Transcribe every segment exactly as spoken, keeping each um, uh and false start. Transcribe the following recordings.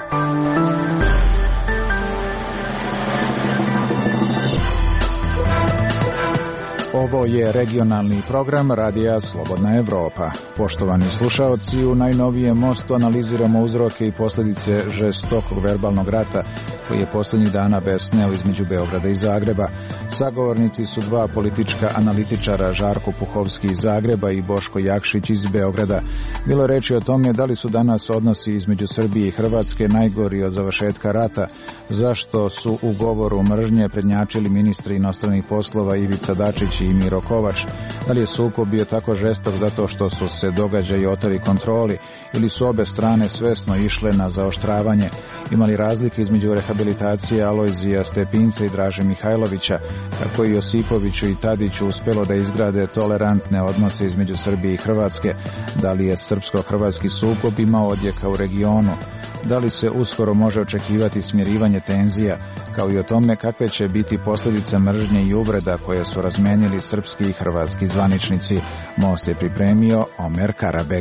Ovo je regionalni program Radija Slobodna Evropa. Poštovani slušaoci, u najnovijem mostu analiziramo uzroke i posljedice žestokog verbalnog rata koji je posljednjih dana besneo između Beograda i Zagreba. Sagovornici su dva politička analitičara, Žarko Puhovski iz Zagreba i Boško Jakšić iz Beograda. Bilo je reči o tome da li su danas odnosi između Srbije i Hrvatske najgori od završetka rata, zašto su u govoru mržnje prednjačili ministri inostranih poslova Ivica Dačić i Miro Kovač, da li je sukob bio tako žestok zato što su se događaji oteli kontroli ili su obe strane svesno išle na zaoštravanje, imali razlike između rehabilitacije Alojzija Stepinca i Draže Mihajlovića, kako i Josipoviću i Tadiću uspjelo da izgrade tolerantne odnose između Srbije i Hrvatske, da li je srpsko-hrvatski sukob imao odjeka u regionu, da li se uskoro može očekivati smirivanje tenzija, kao i o tome kakve će biti posljedice mržnje i uvreda koje su razmenili srpski i hrvatski zvaničnici. Most je pripremio Omer Karabeg.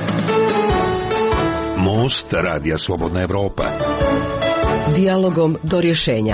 Most Radija Slobodna Evropa. Dijalogom do rješenja.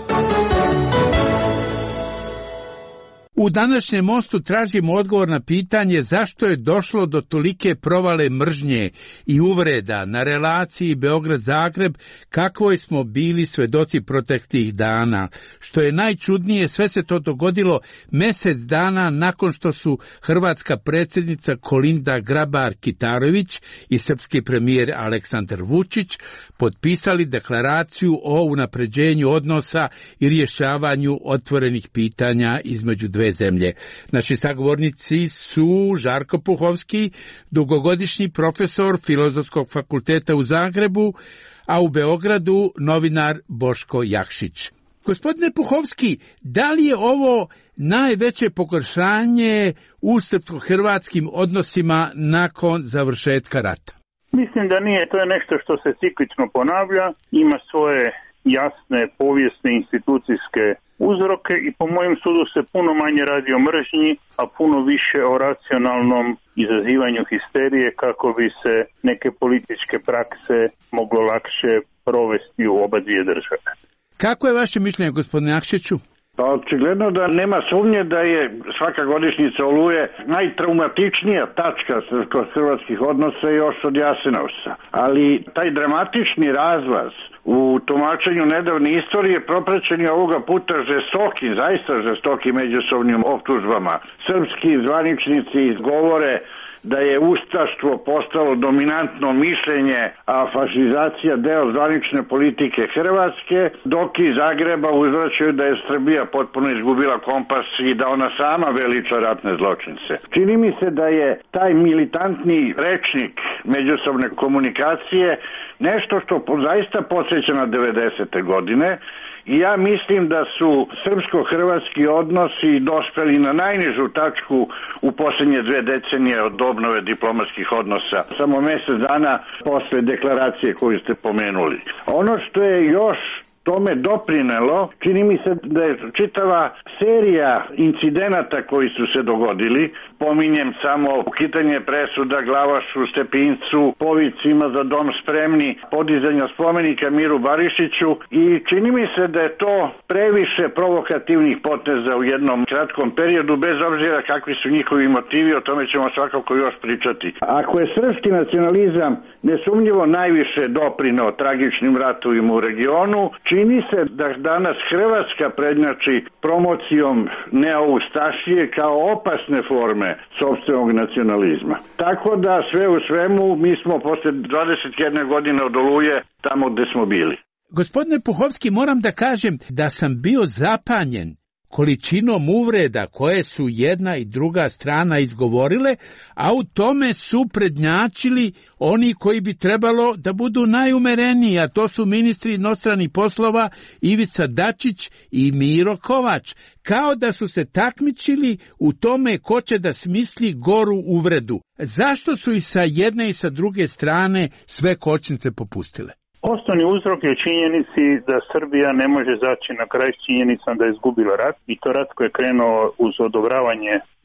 U današnjem mostu tražimo odgovor na pitanje zašto je došlo do tolike provale mržnje i uvreda na relaciji Beograd-Zagreb, kakvoj smo bili svedoci proteklih dana. Što je najčudnije, sve se to dogodilo mjesec dana nakon što su hrvatska predsjednica Kolinda Grabar-Kitarović i srpski premijer Aleksandar Vučić potpisali deklaraciju o unapređenju odnosa i rješavanju otvorenih pitanja između dve zemlje. Naši sagovornici su Žarko Puhovski, dugogodišnji profesor Filozofskog fakulteta u Zagrebu, a u Beogradu novinar Boško Jakšić. Gospodine Puhovski, da li je ovo najveće pogoršanje u srpsko-hrvatskim odnosima nakon završetka rata? Mislim da nije, to je nešto što se ciklično ponavlja, ima svoje jasne povijesne institucijske uzroke i po mojem sudu se puno manje radi o mržnji, a puno više o racionalnom izazivanju histerije kako bi se neke političke prakse moglo lakše provesti u oba dvije države. Kako je vaše mišljenje, gospodine Jakšiću? Pa očigledno da nema sumnje da je svaka godišnjica Oluje najtraumatičnija tačka hrvatskih odnosa još od Jasenovca. Ali taj dramatični razlaz u tumačenju nedavne istorije propraćen je ovoga puta žestokim, zaista žestokim međusobnim optužbama. Srpski zvaničnici izgovore da je ustaštvo postalo dominantno mišljenje, a fašizacija deo zvanične politike Hrvatske, dok iz Zagreba uzvraćaju da je Srbija potpuno izgubila kompas i da ona sama veliča ratne zločince. Čini mi se da je taj militantni rečnik međusobne komunikacije nešto što zaista podsjeća na devedesete godine. I ja mislim da su srpsko-hrvatski odnosi dospeli na najnižu tačku u posljednje dve decenije od obnove diplomatskih odnosa, samo mjesec dana posle deklaracije koju ste pomenuli. Ono što je još tome doprinelo, čini mi se da je čitava serija incidenata koji su se dogodili, pominjem samo ukidanje presuda Glavašu, Stepincu, povicima za dom spremni, podizanja spomenika Miru Barišiću i čini mi se da je to previše provokativnih poteza u jednom kratkom periodu, bez obzira kakvi su njihovi motivi, o tome ćemo svakako još pričati. Ako je srpski nacionalizam nesumnjivo najviše doprineo tragičnim ratovima u regionu, čini se da danas Hrvatska prednjači promocijom neoustašije kao opasne forme sopstvenog nacionalizma. Tako da sve u svemu mi smo posle dvadeset jedne godine od Oluje tamo gde smo bili. Gospodine Puhovski, moram da kažem da sam bio zapanjen količinom uvreda koje su jedna i druga strana izgovorile, a u tome su prednjačili oni koji bi trebalo da budu najumereniji, a to su ministri inostranih poslova Ivica Dačić i Miro Kovač, kao da su se takmičili u tome ko će da smisli goru uvredu. Zašto su i sa jedne i sa druge strane sve kočnice popustile? Osnovni uzrok je u činjenici da Srbija ne može zaći na kraj s činjenicom da je izgubila rat i to rat koji je krenuo uz odobravanje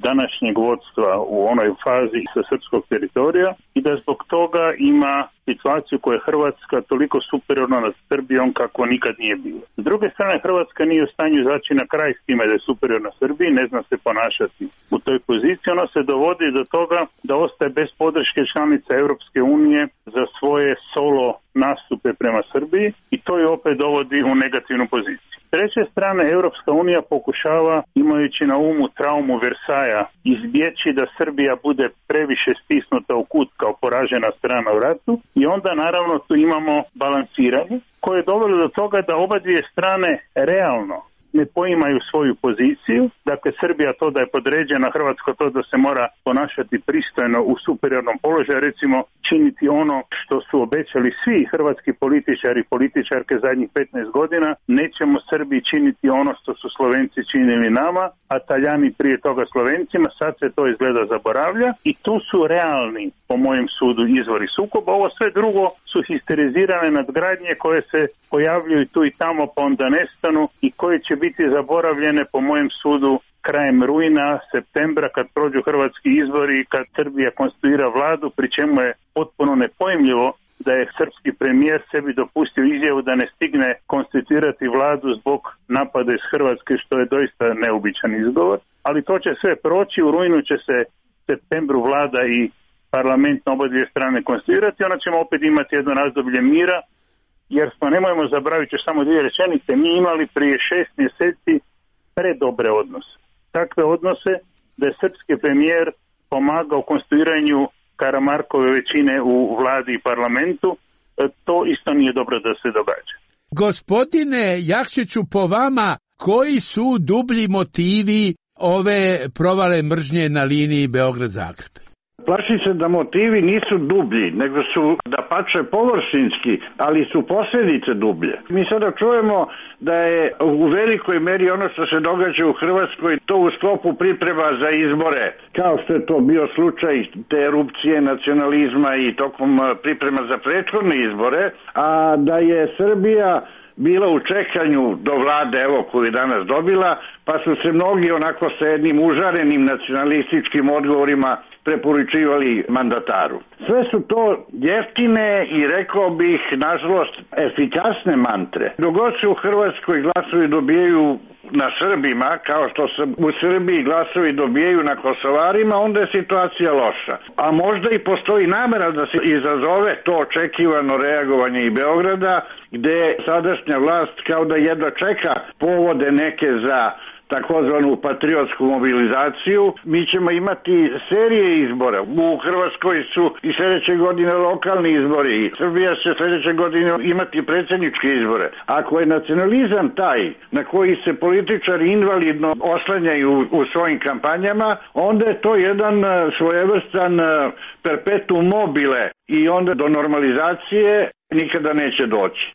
današnjeg vodstva u onoj fazi sa srpskog teritorija i da zbog toga ima situaciju koja je Hrvatska toliko superiorna nad Srbijom kako nikad nije bila. S druge strane, Hrvatska nije u stanju izaći na kraj s time da je superiorna Srbiji, ne zna se ponašati u toj poziciji. Ono se dovodi do toga da ostaje bez podrške članica Europske unije za svoje solo nastupe prema Srbiji i to je opet dovodi u negativnu poziciju. S treće strane, Europska unija pokušava, imajući na umu traumu Versaja, izbjeći da Srbija bude previše stisnuta u kut kao poražena strana u ratu i onda naravno tu imamo balansiranje koje je dovelo do toga da oba dvije strane realno ne poimaju svoju poziciju. Dakle, Srbija to da je podređena, Hrvatska to da se mora ponašati pristojno u superiornom položaju, recimo činiti ono što su obećali svi hrvatski političari i političarke zadnjih petnaest godina, nećemo Srbiji činiti ono što su Slovenci činili nama, a Taljani prije toga Slovencima, sad se to izgleda zaboravlja i tu su realni, po mojem sudu, izvori sukoba. Ovo sve drugo su histerizirane nadgradnje koje se pojavljuju tu i tamo pa onda nestanu i koje će biti zaboravljene po mojem sudu krajem rujna, septembra, kad prođu hrvatski izbori i kad Srbija konstituira vladu, pri čemu je potpuno nepojmljivo da je srpski premijer sebi dopustio izjavu da ne stigne konstituirati vladu zbog napada iz Hrvatske, što je doista neobičan izgovor. Ali to će sve proći, u rujnu će se septembru vlada i parlament na oba dvije strane konstituirati, onda ćemo opet imati jedno razdoblje mira, jer smo, nemojmo zaboraviti još samo dvije rečenice, mi imali prije šest mjeseci predobre odnose. Takve odnose da je srpski premijer pomagao u konstituiranju Karamarkove većine u vladi i parlamentu, to isto nije dobro da se događa. Gospodine Jakšiću, po vama, koji su dublji motivi ove provale mržnje na liniji Beograd-Zagreb? Plaši se da motivi nisu dublji, nego su dapače površinski, ali su posljedice dublje. Mi sada čujemo da je u velikoj meri ono što se događa u Hrvatskoj to u sklopu priprema za izbore, kao što je to bio slučaj te erupcije nacionalizma i tokom priprema za prethodne izbore, a da je Srbija bila u čekanju do vlade, evo, koju je danas dobila, pa su se mnogi onako sa jednim užarenim nacionalističkim odgovorima preporučivali mandataru. Sve su to jeftine i, rekao bih, nažalost, efikasne mantre. Dogod se u Hrvatskoj glasovi dobijaju na Srbima, kao što se u Srbiji glasovi dobijaju na Kosovarima, onda je situacija loša. A možda i postoji namera da se izazove to očekivano reagovanje i Beograda, gde sadašnja vlast kao da jedva čeka povode neke za takozvanu patriotsku mobilizaciju. Mi ćemo imati serije izbora. U Hrvatskoj su i sljedeće godine lokalni izbori. Srbija će sljedeće godine imati predsjedničke izbore. Ako je nacionalizam taj na koji se političari invalidno oslanjaju u svojim kampanjama, onda je to jedan svojevrstan perpetuum mobile i onda do normalizacije nikada neće doći.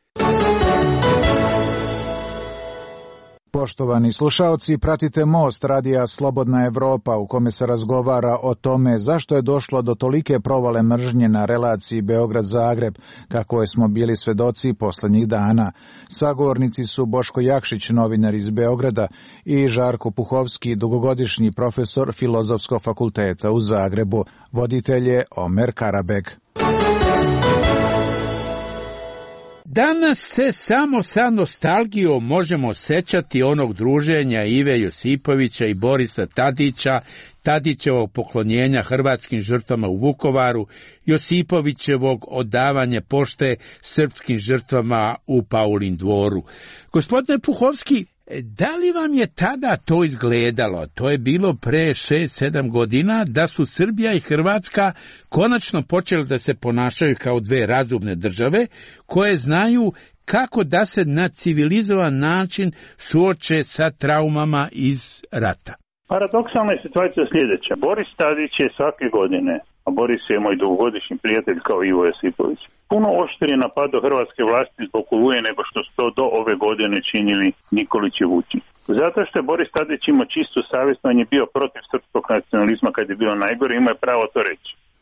Poštovani slušaoci, pratite Most radija Slobodna Evropa u kome se razgovara o tome zašto je došlo do tolike provale mržnje na relaciji Beograd-Zagreb, kako smo bili svedoci poslednjih dana. Sagovornici su Boško Jakšić, novinar iz Beograda, i Žarko Puhovski, dugogodišnji profesor Filozofskog fakulteta u Zagrebu. Voditelj je Omer Karabek. Danas se samo sa nostalgijom možemo sećati onog druženja Ive Josipovića i Borisa Tadića, Tadićevog poklonjenja hrvatskim žrtvama u Vukovaru, Josipovićevog odavanja pošte srpskim žrtvama u Paulin dvoru. Gospodine Puhovski, da li vam je tada to izgledalo? To je bilo pre šest sedam godina, da su Srbija i Hrvatska konačno počeli da se ponašaju kao dve razumne države koje znaju kako da se na civilizovan način suoče sa traumama iz rata. Paradoksalna je situacija sljedeća. Boris Tadić je svake godine, a Boris je moj dugogodišnji prijatelj kao Ivo Josipović, puno oštrije napadao hrvatske vlasti zbog Oluje nego što su to do ove godine činili Nikolić i Vučić. Zato što je Boris Tadić imao čistu savjest, on je bio protiv srpskog nacionalizma kad je bilo najgore, ima je pravo to reći.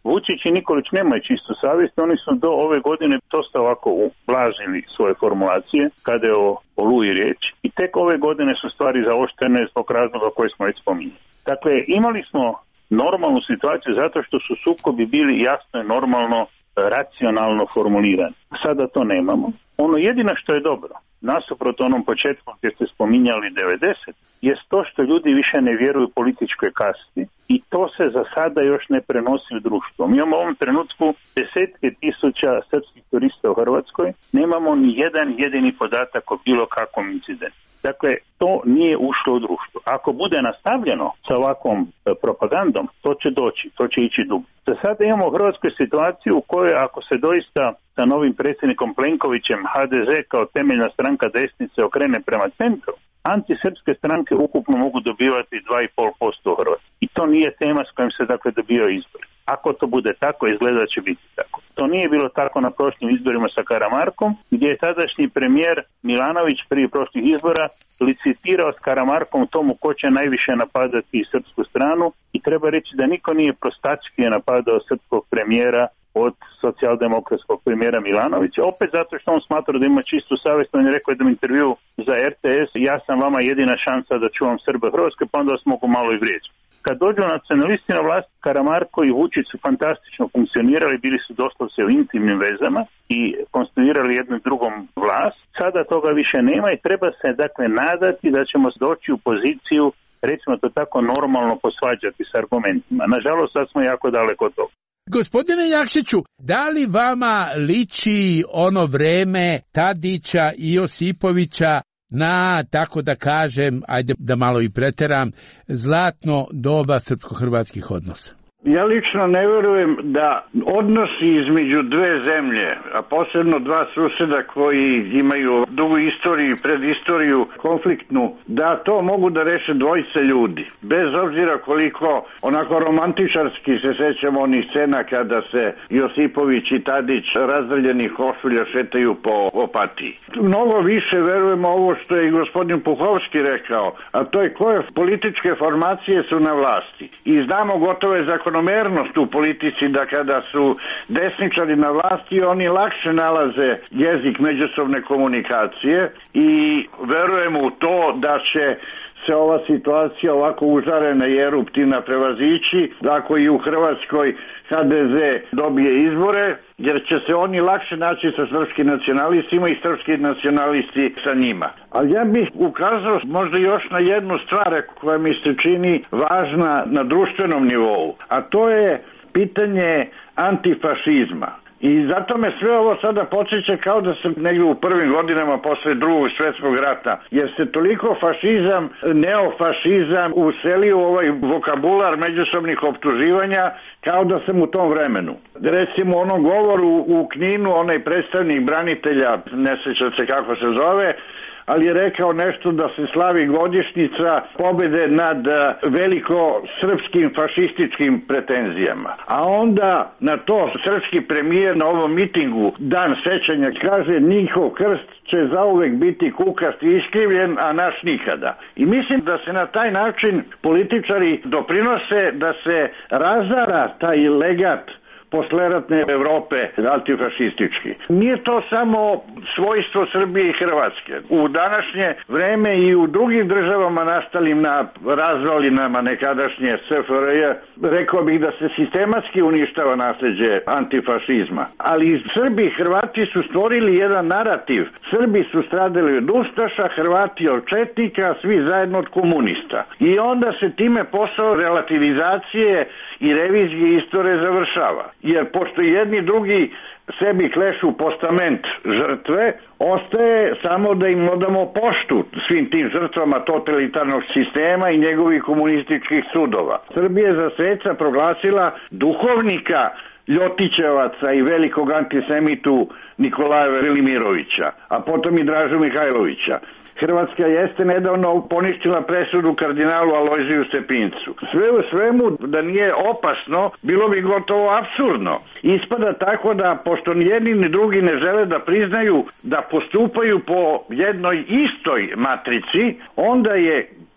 Vučić i Nikolić nemaju čistu savjest, oni su do ove godine dosta ovako ublažili svoje formulacije kada je o Oluji riječ i tek ove godine su stvari zaoštrene zbog razloga koje smo već spominjali. Dakle, imali smo normalnu situaciju zato što su sukobi bili jasno i normalno, racionalno formulirani. Sada to nemamo. Ono jedino što je dobro, nasuprot onom početku gdje ste spominjali devedeset, je to što ljudi više ne vjeruju političkoj kasti i to se za sada još ne prenosi u društvo. Mi imamo u ovom trenutku desetke tisuća srpskih turista u Hrvatskoj, nemamo ni jedan jedini podatak o bilo kakvom incidentu. Dakle, to nije ušlo u društvo. Ako bude nastavljeno sa ovakvom e, propagandom, to će doći, to će ići dugo. Za sada imamo u Hrvatskoj situaciju u kojoj ako se doista sa novim predsjednikom Plenkovićem ha de ze kao temeljna stranka desnice okrene prema centru, antisrpske stranke ukupno mogu dobivati dva i pol posto u Hrvatskoj. I to nije tema s kojim se dakle dobio izbori. Ako to bude tako, izgleda da će biti tako. To nije bilo tako na prošlim izborima sa Karamarkom, gdje je tadašnji premijer Milanović prije prošlih izbora licitirao s Karamarkom tomu ko će najviše napadati srpsku stranu i treba reći da niko nije prostački napadao srpskog premijera od socijaldemokratskog premijera Milanovića, opet zato što on smatra da ima čistu savjest. On je rekao jednom intervju za er te es, ja sam vama jedina šansa da čuvam Srbe Hrvatske, pa onda vas mogu malo i vrijeđati. Kad dođu nacionalisti na vlast, Karamarko i Vučić su fantastično funkcionirali, bili su doslovce u intimnim vezama i konstruirali jednom drugom vlast. Sada toga više nema i treba se dakle nadati da ćemo doći u poziciju, recimo to tako, normalno posvađati s argumentima. Nažalost, sad smo jako daleko od toga. Gospodine Jakšiću, da li vama liči ono vreme Tadića i Josipovića na, tako da kažem, ajde da malo i preteram, zlatno doba srpsko-hrvatskih odnosa? Ja lično ne vjerujem da odnosi između dve zemlje, a posebno dva susjeda koji imaju dugu istoriju i predistoriju konfliktnu, da to mogu da reše dvojice ljudi. Bez obzira koliko onako romantičarski se sećamo onih scena kada se Josipović i Tadić razdrljenih košulja šetaju po Opatiji. Mnogo više verujemo ovo što je i gospodin Puhovski rekao, a to je koje političke formacije su na vlasti. I znamo gotove zakon mernost u politici da kada su desničari na vlasti oni lakše nalaze jezik međusobne komunikacije i verujemo u to da će se ova situacija ovako užarena i eruptivna prevazići ako i u Hrvatskoj ha de ze dobije izbore, jer će se oni lakše naći sa srpskim nacionalistima i srpski nacionalisti sa njima. Ali ja bih ukazao možda još na jednu stvar koja mi se čini važna na društvenom nivou, a to je pitanje antifašizma. I zato me sve ovo sada podsjeća kao da sam negdje u prvim godinama posle drugog svjetskog rata, jer se toliko fašizam, neofašizam uselio u ovaj vokabular međusobnih optuživanja kao da sam u tom vremenu. Recimo u onom govoru u Kninu, onaj predstavnik branitelja, ne sjećam se kako se zove, ali je rekao nešto da se slavi godišnjica pobjede nad veliko srpskim fašističkim pretenzijama. A onda na to srpski premijer na ovom mitingu dan sećanja kaže njihov krst će zauvek biti kukast i iskrivljen, a naš nikada. I mislim da se na taj način političari doprinose da se razara taj legat posleratne Evrope antifašistički. Nije to samo svojstvo Srbije i Hrvatske. U današnje vreme i u drugim državama nastalim na razvalinama nekadašnje es ef er je, rekao bih da se sistematski uništava nasljeđe antifašizma. Ali Srbi i Hrvati su stvorili jedan narativ. Srbi su stradali od ustaša, Hrvati od četnika, svi zajedno od komunista. I onda se time posao relativizacije i revizije istorije završava. Jer pošto jedni drugi sebi klešu postament žrtve, ostaje samo da im odamo poštu svim tim žrtvama totalitarnog sistema i njegovih komunističkih sudova. Srbija je za sveca proglasila duhovnika Ljotićevaca i velikog antisemitu Nikolaja Velimirovića, a potom i Dražu Mihajlovića. Hrvatska jeste nedavno poništila presudu kardinalu Alojziju Stepincu. Sve u svemu, da nije opasno, bilo bi gotovo apsurdno. Ispada tako da, pošto ni jedni ni drugi ne žele da priznaju da postupaju po jednoj istoj matrici, onda je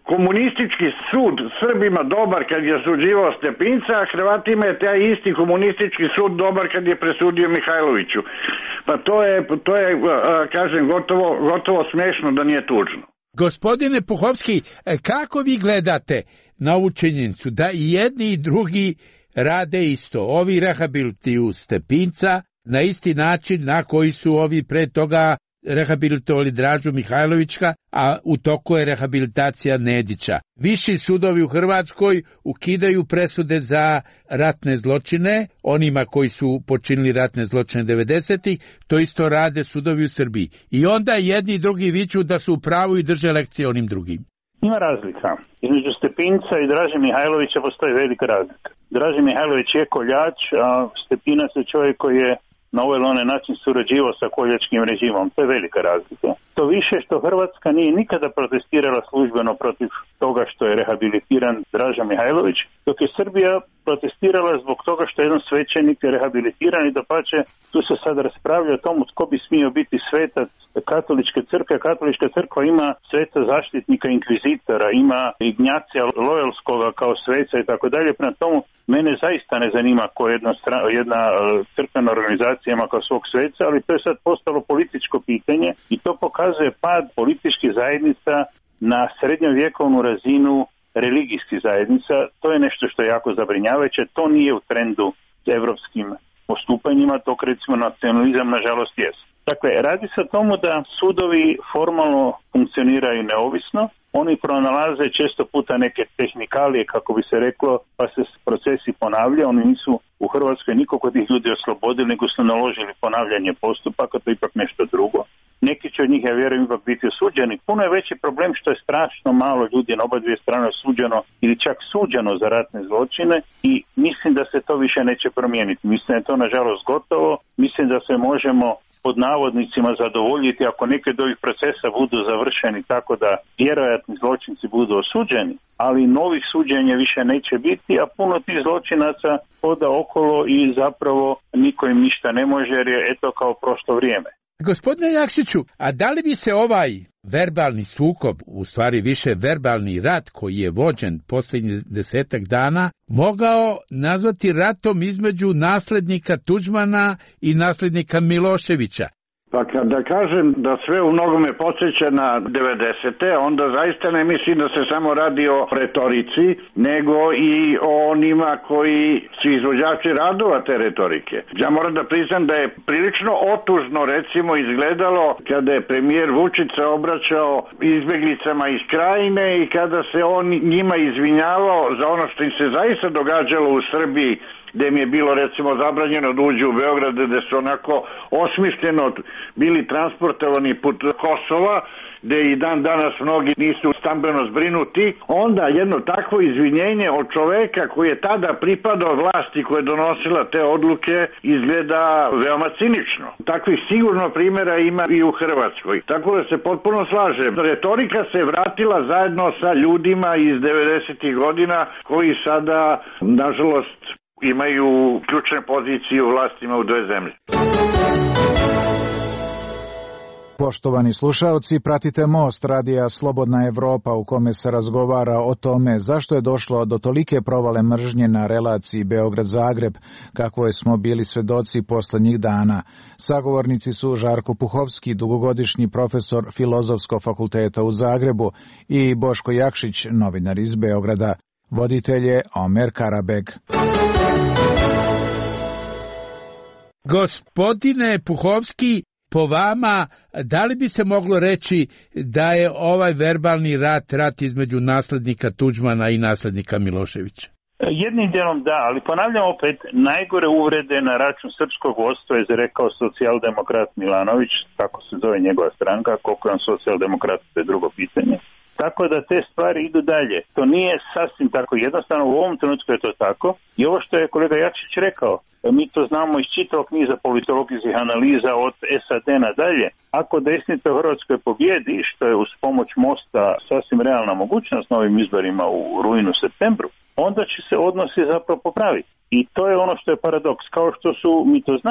komunistički sud Srbima dobar kad je suđivao Stepinca, a Hrvatima je taj isti komunistički sud dobar kad je presudio Mihajloviću. Pa to je, to je kažem, gotovo, gotovo smešno, da nije tužno. Gospodine Puhovski, kako vi gledate na ovu činjenicu da i jedni i drugi rade isto? Ovi rehabilituju Stepinca na isti način na koji su ovi pre toga rehabilitovali Dražu Mihajlovića, a u toku je rehabilitacija Nedića. Viši sudovi u Hrvatskoj ukidaju presude za ratne zločine onima koji su počinili ratne zločine devedesetih, to isto rade sudovi u Srbiji. I onda jedni i drugi viču da su u pravu i drže lekcije onim drugim. Ima razlika. Između Stepinca i Draže Mihajlovića postoji velika razlika. Draže Mihajlović je koljač, a Stepinac je čovjek koji je na ovaj ili onaj način surađivao sa koljačkim režimom. To je velika razlika. To više što Hrvatska nije nikada protestirala službeno protiv toga što je rehabilitiran Draža Mihajlović, dok je Srbija protestirala zbog toga što je jedan svećenik rehabilitiran i dapače tu se sad raspravlja o tomu tko bi smio biti svetac katoličke crkve. Katolička crkva ima sveca zaštitnika inkvizitora, ima Ignjacija Loyalskoga kao sveca i tako dalje. Prema tomu mene zaista ne zanima ko jedna, jedna crkvena organizacija ima kao svog sveca, ali to je sad postalo političko pitanje i to pokazuje pad političkih zajednica na srednjovjekovnu razinu religijskih zajednica. To je nešto što je jako zabrinjavajuće. To nije u trendu s evropskim postupanjima, to recimo nacionalizam nažalost jest. Dakle, radi se o tomu da sudovi formalno funkcioniraju neovisno, oni pronalaze često puta neke tehnikalije, kako bi se reklo, pa se procesi ponavljaju. Oni nisu u Hrvatskoj nikog od tih ljudi oslobodili, nego su naložili ponavljanje postupaka, to je ipak nešto drugo. Neki će od njih, ja vjerujem, ipak biti osuđeni. Puno je veći problem što je strašno malo ljudi na oba dvije strane osuđeno ili čak suđeno za ratne zločine i mislim da se to više neće promijeniti. Mislim da je to nažalost gotovo. Mislim da se možemo pod navodnicima zadovoljiti ako neke od ovih procesa budu završeni tako da vjerojatni zločinci budu osuđeni, ali novih suđenja više neće biti, a puno tih zločinaca hoda okolo i zapravo niko im ništa ne može jer je eto kao prošlo vrijeme. Gospodine Jakšiću, a da li bi se ovaj verbalni sukob, u stvari više verbalni rat koji je vođen posljednjih desetak dana, mogao nazvati ratom između naslednika Tuđmana i naslednika Miloševića? Pa kada kažem da sve u mnogome podsjeća na devedesete, onda zaista ne mislim da se samo radi o retorici, nego i o onima koji su izvođači radova te retorike. Ja moram da priznam da je prilično otužno recimo izgledalo kada je premijer Vučić se obraćao izbjeglicama iz Krajine i kada se on njima izvinjavao za ono što im se zaista događalo u Srbiji, gdje mi je bilo recimo zabranjeno da uđu u Beograd, gdje su onako osmišljeno bili transportovani put Kosova, gdje i dan danas mnogi nisu stambeno zbrinuti, onda jedno takvo izvinjenje od čoveka koji je tada pripadao vlasti koja je donosila te odluke izgleda veoma cinično. Takvih sigurno primjera ima i u Hrvatskoj. Tako da se potpuno slažem. Retorika se vratila zajedno sa ljudima iz devedesetih godina koji sada, nažalost, imaju ključne pozicije u vlastima u dve zemlje. Poštovani slušaoci, pratite Most radija Slobodna Evropa u kome se razgovara o tome zašto je došlo do tolike provale mržnje na relaciji Beograd-Zagreb, kako je smo bili svedoci poslednjih dana. Sagovornici su Žarko Puhovski, dugogodišnji profesor Filozofskog fakulteta u Zagrebu, i Boško Jakšić, novinar iz Beograda. Voditelj je Omer Karabeg. Gospodine Puhovski, po vama, da li bi se moglo reći da je ovaj verbalni rat, rat između naslednika Tuđmana i naslednika Miloševića? Jednim dijelom da, ali ponavljam opet, najgore uvrede na račun srpskog vodstva je rekao socijaldemokrat Milanović, tako se zove njegova stranka, koliko je on socijaldemokrat, to je drugo pitanje. Tako da te stvari idu dalje. To nije sasvim tako jednostavno, u ovom trenutku je to tako. I ovo što je kolega Jakšić rekao, mi to znamo iz čitavog niza politologijskih analiza od S A D nadalje. Ako desnica u Hrvatskoj pobjedi, što je uz pomoć Mosta sasvim realna mogućnost na ovim izborima u rujnu, septembru, onda će se odnosi zapravo popraviti. I to je ono što je paradoks. Kao što su, mi to znamo,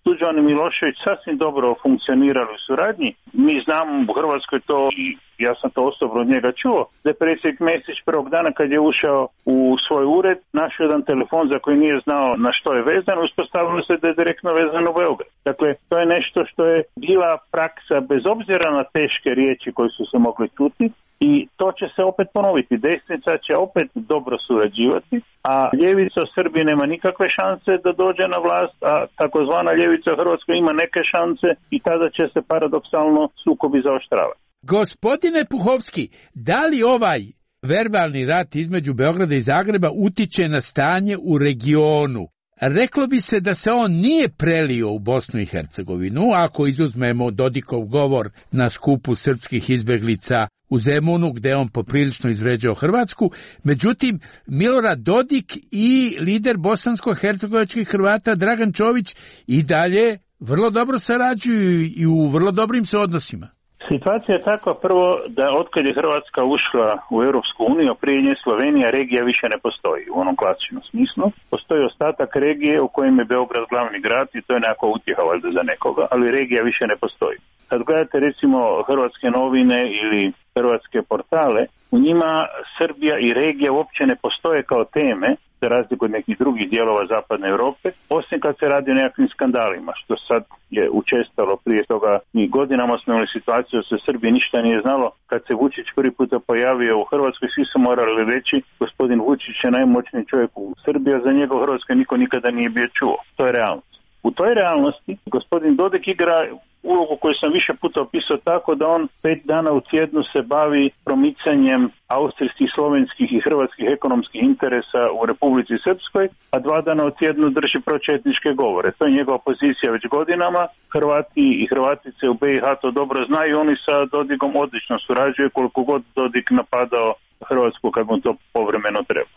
Tuđman i Milošević sasvim dobro funkcionirali u suradnji. Mi znamo u Hrvatskoj to i ja sam to osobno od njega čuo, da je predsjednik Mesić prvog dana kad je ušao u svoj ured našao jedan telefon za koji nije znao na što je vezan, uspostavilo se da je direktno vezano u Beograd. Dakle, to je nešto što je bila praksa bez obzira na teške riječi koje su se mogli čuti i to će se opet ponoviti. Desnica će opet dobro surađivati, a ljevica u Srbiji nema nikakve šanse da dođe na vlast, a takozvana ljevica u Hrvatskoj ima neke šanse i tada će se paradoksalno sukobi zaoštravati. Gospodine Puhovski, da li ovaj verbalni rat između Beograda i Zagreba utiče na stanje u regionu? Reklo bi se da se on nije prelio u Bosnu i Hercegovinu, ako izuzmemo Dodikov govor na skupu srpskih izbeglica u Zemunu, gde on poprilično izvređao Hrvatsku. Međutim, Milorad Dodik i lider bosansko-hercegovačkih Hrvata Dragan Čović i dalje vrlo dobro sarađuju i u vrlo dobrim su odnosima. Situacija je takva prvo da otkad je Hrvatska ušla u Europsku uniju, prije nje Slovenija, regija više ne postoji u onom klasičnom smislu. Postoji ostatak regije u kojem je Beograd glavni grad i to je nekako utjeha valjda za nekoga, ali regija više ne postoji. Kad gledate recimo hrvatske novine ili hrvatske portale, u njima Srbija i regija uopće ne postoje kao teme, za razliku od nekih drugih dijelova zapadne Europe, osim kad se radi o nekakvim skandalima, što sad je učestalo. Prije toga mi godinama smo imali situaciju da se Srbiji ništa nije znalo. Kad se Vučić prvi puta pojavio u Hrvatskoj, svi su morali reći gospodin Vučić je najmoćniji čovjek u Srbiji, a za njega u Hrvatskoj niko nikada nije bio čuo. To je realnost. U toj realnosti gospodin Dodik igra ulogu koju sam više puta opisao tako da on pet dana u tjednu se bavi promicanjem austrijskih, slovenskih i hrvatskih ekonomskih interesa u Republici Srpskoj, a dva dana u tjednu drži pročetničke govore. To je njegova pozicija već godinama. Hrvati i Hrvatice u B i H to dobro znaju, oni sa Dodikom odlično surađuju koliko god Dodik napadao Hrvatsku kad mu to povremeno treba.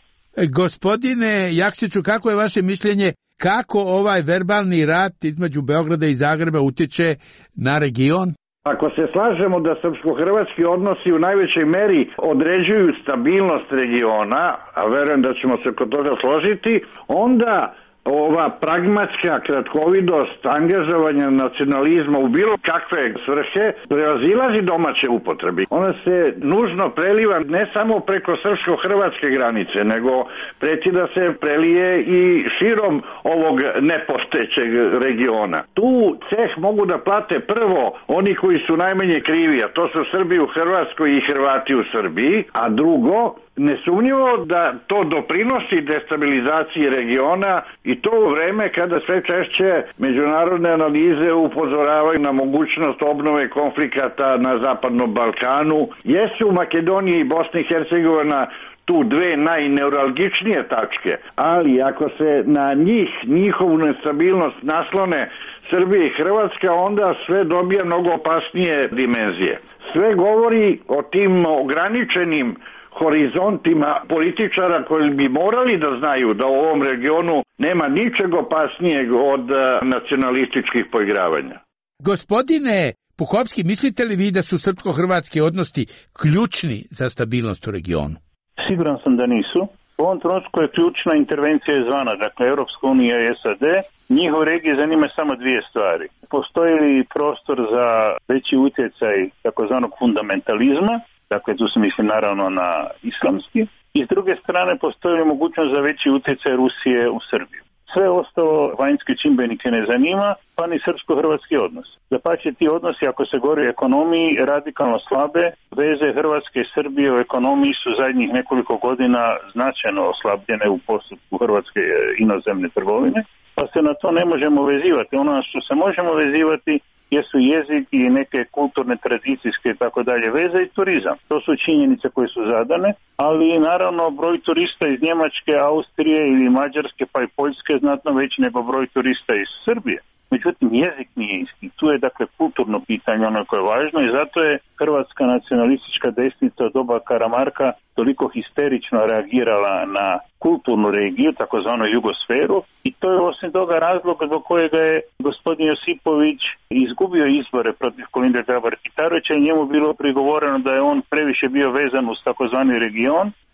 Gospodine Jakšiću, kako je vaše mišljenje kako ovaj verbalni rat između Beograda i Zagreba utječe na region? Ako se slažemo da srpsko-hrvatski odnosi u najvećoj meri određuju stabilnost regiona, a verujem da ćemo se kod toga složiti, onda ova pragmatska kratkovidost angažovanja nacionalizma u bilo kakve svrhe prevazilazi domaće upotrebi. Ona se nužno preliva ne samo preko srpsko-hrvatske granice, nego preti da se prelije i širom ovog nepostojećeg regiona. Tu ceh mogu da plate prvo oni koji su najmanje krivi, a to su Srbi u Hrvatskoj i Hrvati u Srbiji, a drugo, nesumnjivo da to doprinosi destabilizaciji regiona i to u vreme kada sve češće međunarodne analize upozoravaju na mogućnost obnove konflikata na Zapadnom Balkanu. Jesu Makedonija i Bosna i Hercegovina tu dve najneuralgičnije tačke, ali ako se na njih, njihovu nestabilnost naslone Srbija i Hrvatska, onda sve dobija mnogo opasnije dimenzije. Sve govori o tim ograničenim horizontima političara koji bi morali da znaju da u ovom regionu nema ničeg opasnijeg od nacionalističkih poigravanja. Gospodine Puhovski, mislite li vi da su srpsko-hrvatski odnosi ključni za stabilnost u regionu? Siguran sam da nisu. U ovom trenutku je ključna intervencija izvana, dakle Europska unija i S A D. Njihov regije zanima samo dvije stvari. Postoji li prostor za veći utjecaj takozvanog fundamentalizma, dakle tu se misli naravno na islamski, i s druge strane postoji li mogućnost za veći utjecaj Rusije u Srbiju. Sve ostalo vanjske čimbenike ne zanima, pa ni srpsko-hrvatski odnos. Dapače, ti odnosi, ako se govori o ekonomiji, radikalno slabe. Veze Hrvatske i Srbije u ekonomiji su zadnjih nekoliko godina značajno oslabljene u postupku hrvatske inozemne trgovine, pa se na to ne možemo vezivati. Ono što se možemo vezivati jesu jezik i neke kulturne, tradicijske i tako dalje veze i turizam. To su činjenice koje su zadane, ali naravno broj turista iz Njemačke, Austrije ili Mađarske pa i Poljske je znatno veći nego broj turista iz Srbije. Međutim, jezik nije isti. Tu je dakle kulturno pitanje ono koje je važno i zato je hrvatska nacionalistička desnica od doba Karamarka toliko histerično reagirala na kulturnu regiju, takozvanu jugosferu, i to je osim toga razlog zbog kojega je gospodin Josipović izgubio izbore protiv Kolinde Grabar-Kitarovića i njemu bilo prigovoreno da je on previše bio vezan uz takozvani region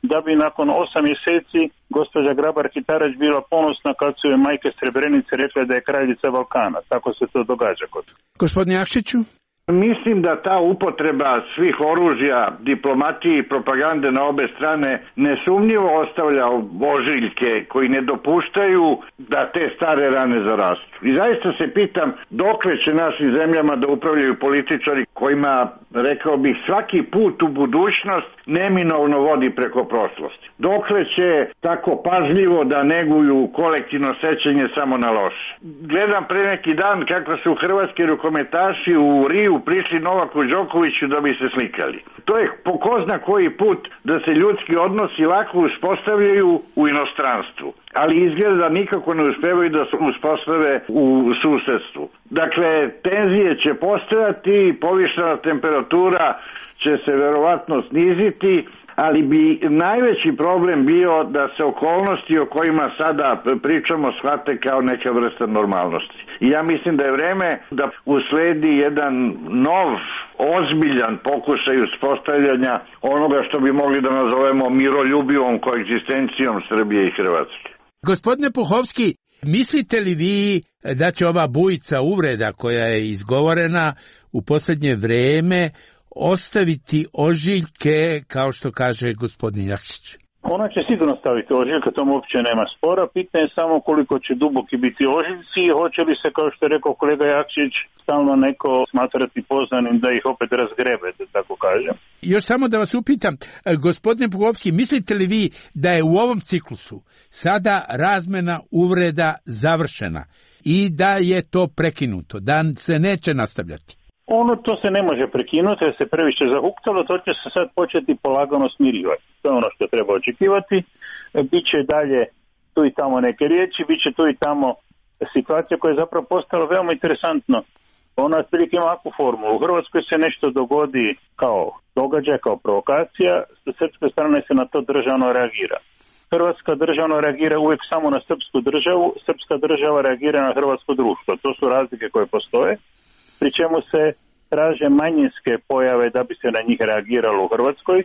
da bi nakon osam mjeseci gospođa Grabar-Kitarović bila ponosna kad su joj majke Srebrenice rekle da je kraljica Balkana. Tako se to događa kod. Gospodine Jakšiću? Mislim da ta upotreba svih oružja, diplomatije i propagande na obe strane nesumnjivo ostavlja ožiljke koji ne dopuštaju da te stare rane zarastu. I zaista se pitam dokle će našim zemljama da upravljaju političari kojima, rekao bih, svaki put u budućnost neminovno vodi preko prošlosti. Dokle će tako pažljivo da neguju kolektivno sećanje samo na loše. Gledam pre neki dan kako su hrvatski rukometaši u Riju prišli Novaku Đokoviću da bi se slikali. To je po ko zna koji put da se ljudski odnosi lako uspostavljaju u inostranstvu, ali izgleda da nikako ne uspevaju da se uspostave u susedstvu. Dakle, tenzije će postojati, povišena temperatura će se verovatno sniziti, ali bi najveći problem bio da se okolnosti o kojima sada pričamo shvate kao neka vrsta normalnosti. I ja mislim da je vreme da usledi jedan nov, ozbiljan pokušaj uspostavljanja onoga što bi mogli da nazovemo miroljubivom koegzistencijom Srbije i Hrvatske. Gospodine Puhovski, mislite li vi da će ova bujica uvreda koja je izgovorena u posljednje vreme ostaviti ožiljke, kao što kaže gospodin Jakšić? Ona će sigurno staviti ožiljke, tomu uopće nema spora. Pitanje je samo koliko će duboki biti ožiljci i hoće li se, kao što je rekao kolega Jakšić, stalno neko smatrati poznanim da ih opet razgrebe, da tako kažem. Još samo da vas upitam, gospodine Puhovski, mislite li vi da je u ovom ciklusu sada razmena uvreda završena i da je to prekinuto, da se neće nastavljati? Ono to se ne može prekinuti, jer se previše zahuktalo, to će se sad početi polagano smirivati. To je ono što treba očekivati. Biće dalje tu i tamo neke riječi, bit će tu i tamo situacija koja je zapravo postala veoma interesantno. Ona otprilike ima ovakvu formulu. U Hrvatskoj se nešto dogodi kao događaj, kao provokacija, sa srpske strane se na to državno reagira. Hrvatska državno reagira uvijek samo na srpsku državu, srpska država reagira na hrvatsko društvo. To su razlike koje postoje, pri čemu se traže manjinske pojave da bi se na njih reagiralo u Hrvatskoj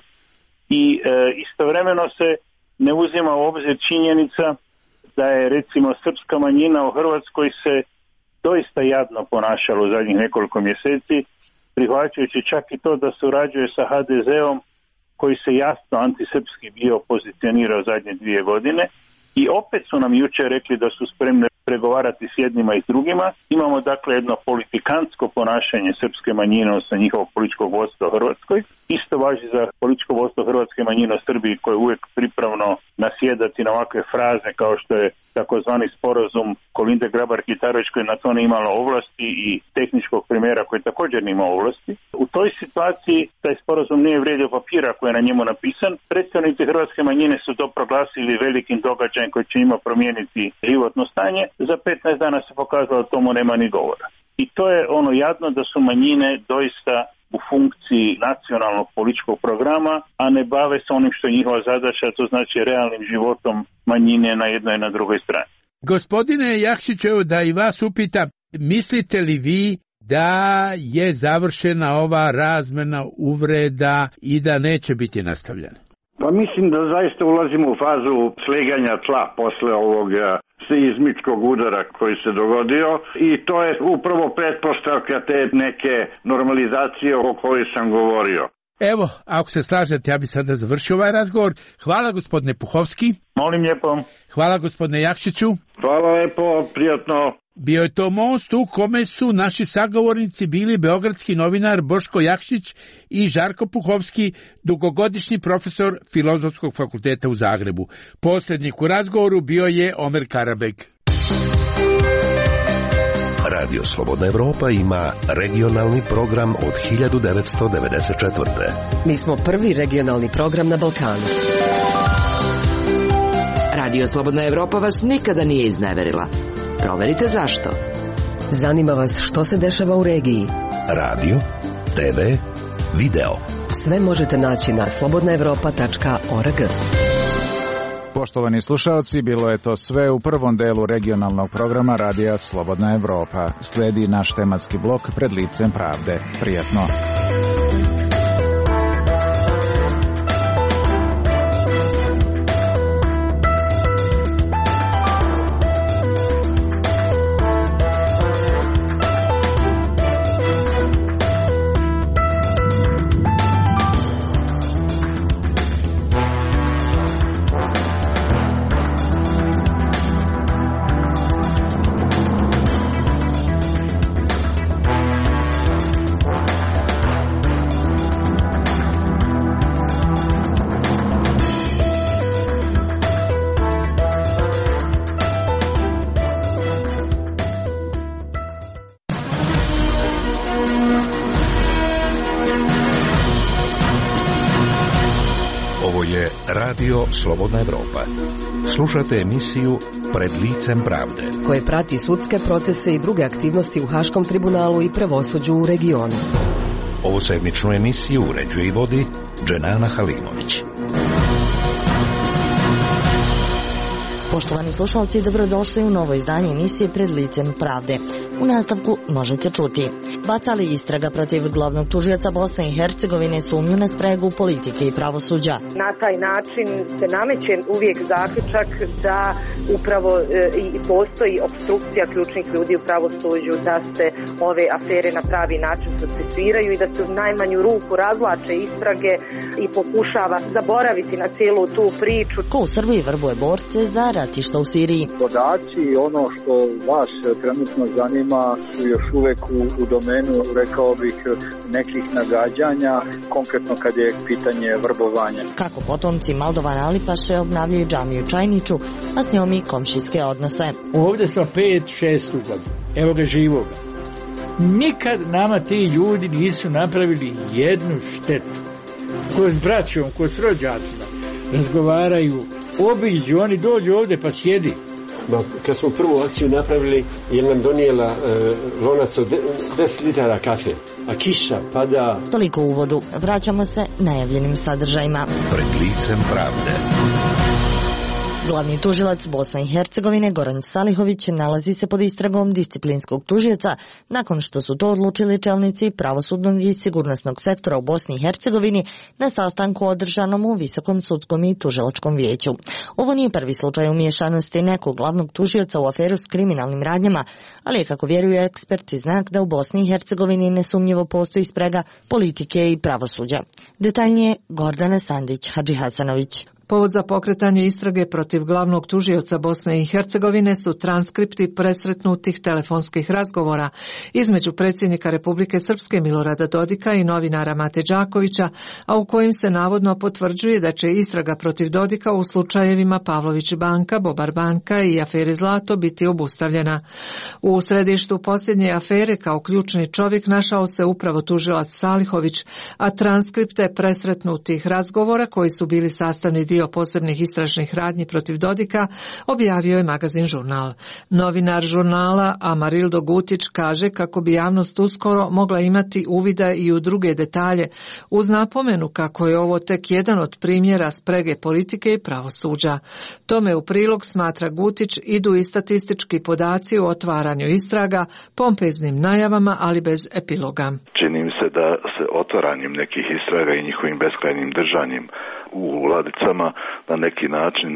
i e, istovremeno se ne uzima u obzir činjenica da je recimo srpska manjina u Hrvatskoj se doista jadno ponašala u zadnjih nekoliko mjeseci, prihvaćajući čak i to da surađuje sa ha de zeom koji se jasno antisrpski bio pozicionirao zadnje dvije godine. I opet su nam jučer rekli da su spremni pregovarati s jednima i s drugima. Imamo dakle jedno politikantsko ponašanje srpske manjine, odnosno njihovog političkog vodstva u Hrvatskoj. Isto važi za političko vodstvo hrvatske manjine u Srbiji koje je uvijek pripravno nasjedati na ovakve fraze kao što je takozvani sporazum Kolinde Grabar-Kitarović koji na to nije imala ovlasti i tehničkog premijera koji također nije imao ovlasti. U toj situaciji taj sporazum nije vrijedio papira koji je na njemu napisan. Predstavnici hrvatske manjine su to proglasili velikim događajem koji će njima promijeniti životno stanje. Za petnaest dana se pokazalo da tomu nema ni govora. I to je ono jadno da su manjine doista u funkciji nacionalnog političkog programa, a ne bave se onim što je njihova zadaća, to znači realnim životom manjine na jednoj i na drugoj strani. Gospodine Jakšić, evo da i vas upitam, mislite li vi da je završena ova razmena uvreda i da neće biti nastavljena? Pa mislim da zaista ulazimo u fazu sleganja tla posle ovog seizmičkog udara koji se dogodio i to je upravo pretpostavka te neke normalizacije o kojoj sam govorio. Evo, ako se slažete, ja bi sada završio ovaj razgovor. Hvala gospodine Puhovski. Molim lijepo. Hvala gospodine Jakšiću. Hvala lijepo, prijatno. Bio je to most u kome su naši sagovornici bili beogradski novinar Boško Jakšić i Žarko Puhovski, dugogodišnji profesor Filozofskog fakulteta u Zagrebu. Posrednik u razgovoru bio je Omer Karabeg. Radio Slobodna Evropa ima regionalni program od hiljadu devetsto devedeset četvrte. Mi smo prvi regionalni program na Balkanu. Radio Slobodna Evropa vas nikada nije izneverila. Proverite zašto. Zanima vas što se dešava u regiji. Radio, te ve, video. Sve možete naći na slobodna evropa tačka org. Poštovani slušalci, bilo je to sve u prvom delu regionalnog programa Radija Slobodna Evropa. Slijedi naš tematski blok Pred licem pravde. Prijatno. je Radio Slobodna Evropa. Slušate emisiju Pred licem pravde, koje prati sudske procese i druge aktivnosti u Haškom tribunalu i pravosuđu u regionu. Ovu sedmičnu emisiju uređuje i vodi Dženana Halimović. Poštovani slušalci, dobrodošli u novo izdanje emisije Pred licem pravde. U nastavku možete čuti: bacali istraga protiv glavnog tužioca Bosne i Hercegovine sumnju na spregu politike i pravosuđa. Na taj način se nameće uvijek zaključak da upravo e, i postoji opstrukcija ključnih ljudi u pravosuđu, da se ove afere na pravi način procesuiraju i da se u najmanju ruku razvlače istrage i pokušava zaboraviti na cijelu tu priču. Ko u Srbiji vrbuje borce za ratišta u Siriji? Podaci, ono što vas trenutno zanima, su još uvek u, u domenu, rekao bih, nekih nagađanja, konkretno kad je pitanje vrbovanja. Kako potomci Maldovana Alipaše obnavljaju džamiju Čajniću, a s njom i komšijske odnose. Ovdje smo pet, šest godina, evo ga živoga. Nikad nama ti ljudi nisu napravili jednu štetu. Ko s braćom, ko s rođacima razgovaraju, obiđu, oni dođu ovdje pa sjedi. Kad smo prvu akciju napravili, je nam donijela e, lonac od deset litara kafe, a kiša pada. Toliko u uvodu. Vraćamo se najavljenim sadržajima. Pred licem pravde. Glavni tužilac Bosne i Hercegovine Goran Salihović nalazi se pod istragom disciplinskog tužioca nakon što su to odlučili čelnici pravosudnog i sigurnosnog sektora u Bosni i Hercegovini na sastanku održanom u Visokom sudskom i tužilačkom vijeću. Ovo nije prvi slučaj umiješanosti nekog glavnog tužioca u aferu s kriminalnim radnjama, ali je, kako vjeruju eksperti, znak da u Bosni i Hercegovini nesumnjivo postoji sprega politike i pravosuđa. Detaljnije Gordana Sandić Hadžihasanović. Povod za pokretanje istrage protiv glavnog tužioca Bosne i Hercegovine su transkripti presretnutih telefonskih razgovora između predsjednika Republike Srpske Milorada Dodika i novinara Mate Đakovića, a u kojim se navodno potvrđuje da će istraga protiv Dodika u slučajevima Pavlović banka, Bobar banka i afere Zlato biti obustavljena. U središtu posljednje afere kao ključni čovjek našao se upravo tužilac Salihović, a transkripte presretnutih razgovora koji su bili sastavni dio posebnih istražnih radnji protiv Dodika objavio je magazin Žurnal. Novinar žurnala Amarildo Gutić kaže kako bi javnost uskoro mogla imati uvida i u druge detalje, uz napomenu kako je ovo tek jedan od primjera sprege politike i pravosuđa. Tome u prilog, smatra Gutić, idu i statistički podaci o otvaranju istraga, pompeznim najavama, ali bez epiloga. Čini mi se da se otvaranjem nekih istraga i njihovim beskrajnim držanjem u ladicama na neki način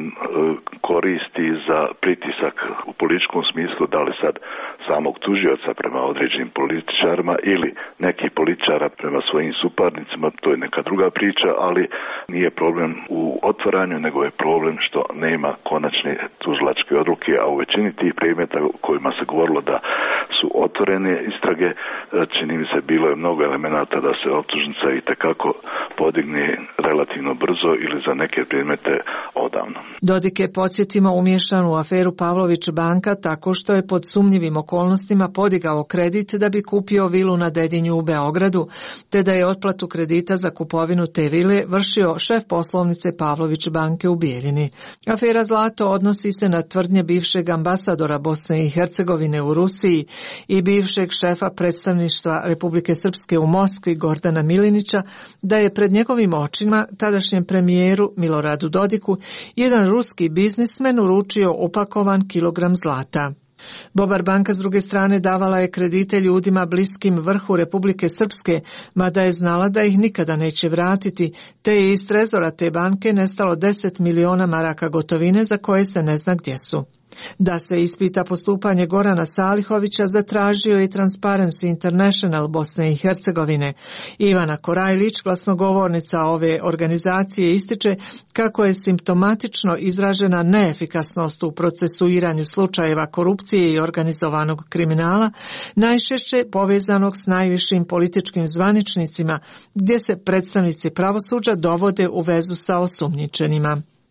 koristi za pritisak u političkom smislu, da li sad samog tužioca prema određenim političarima ili nekih političara prema svojim suparnicima, to je neka druga priča, ali nije problem u otvaranju, nego je problem što nema konačne tužilačke odluke, a u većini tih predmeta kojima se govorilo da su otvorene istrage, čini mi se bilo je mnogo elemenata da se optužnica i tekako podigne relativno brzo ili za neke predmete odavno. Dodik je, podsjetimo, umiješan u aferu Pavlović banka tako što je pod sumnjivim okolnostima podigao kredit da bi kupio vilu na Dedinju u Beogradu, te da je otplatu kredita za kupovinu te vile vršio šef poslovnice Pavlović banke u Bijeljini. Afera Zlato odnosi se na tvrdnje bivšeg ambasadora Bosne i Hercegovine u Rusiji i bivšeg šefa predstavništva Republike Srpske u Moskvi Gordana Milinića da je pred njegovim očima tadašnjem premijeru Miloradu Dodiku jedan ruski biznismen uručio upakovan kilogram zlata. Bobar banka s druge strane davala je kredite ljudima bliskim vrhu Republike Srpske, mada je znala da ih nikada neće vratiti, te je iz trezora te banke nestalo deset miliona maraka gotovine za koje se ne zna gdje su. Da se ispita postupanje Gorana Salihovića zatražio je Transparency International Bosne i Hercegovine. Ivana Korajlić, glasnogovornica ove organizacije, ističe kako je simptomatično izražena neefikasnost u procesuiranju slučajeva korupcije i organizovanog kriminala, najčešće povezanog s najvišim političkim zvaničnicima, gdje se predstavnici pravosuđa dovode u vezu sa osumnjičenima.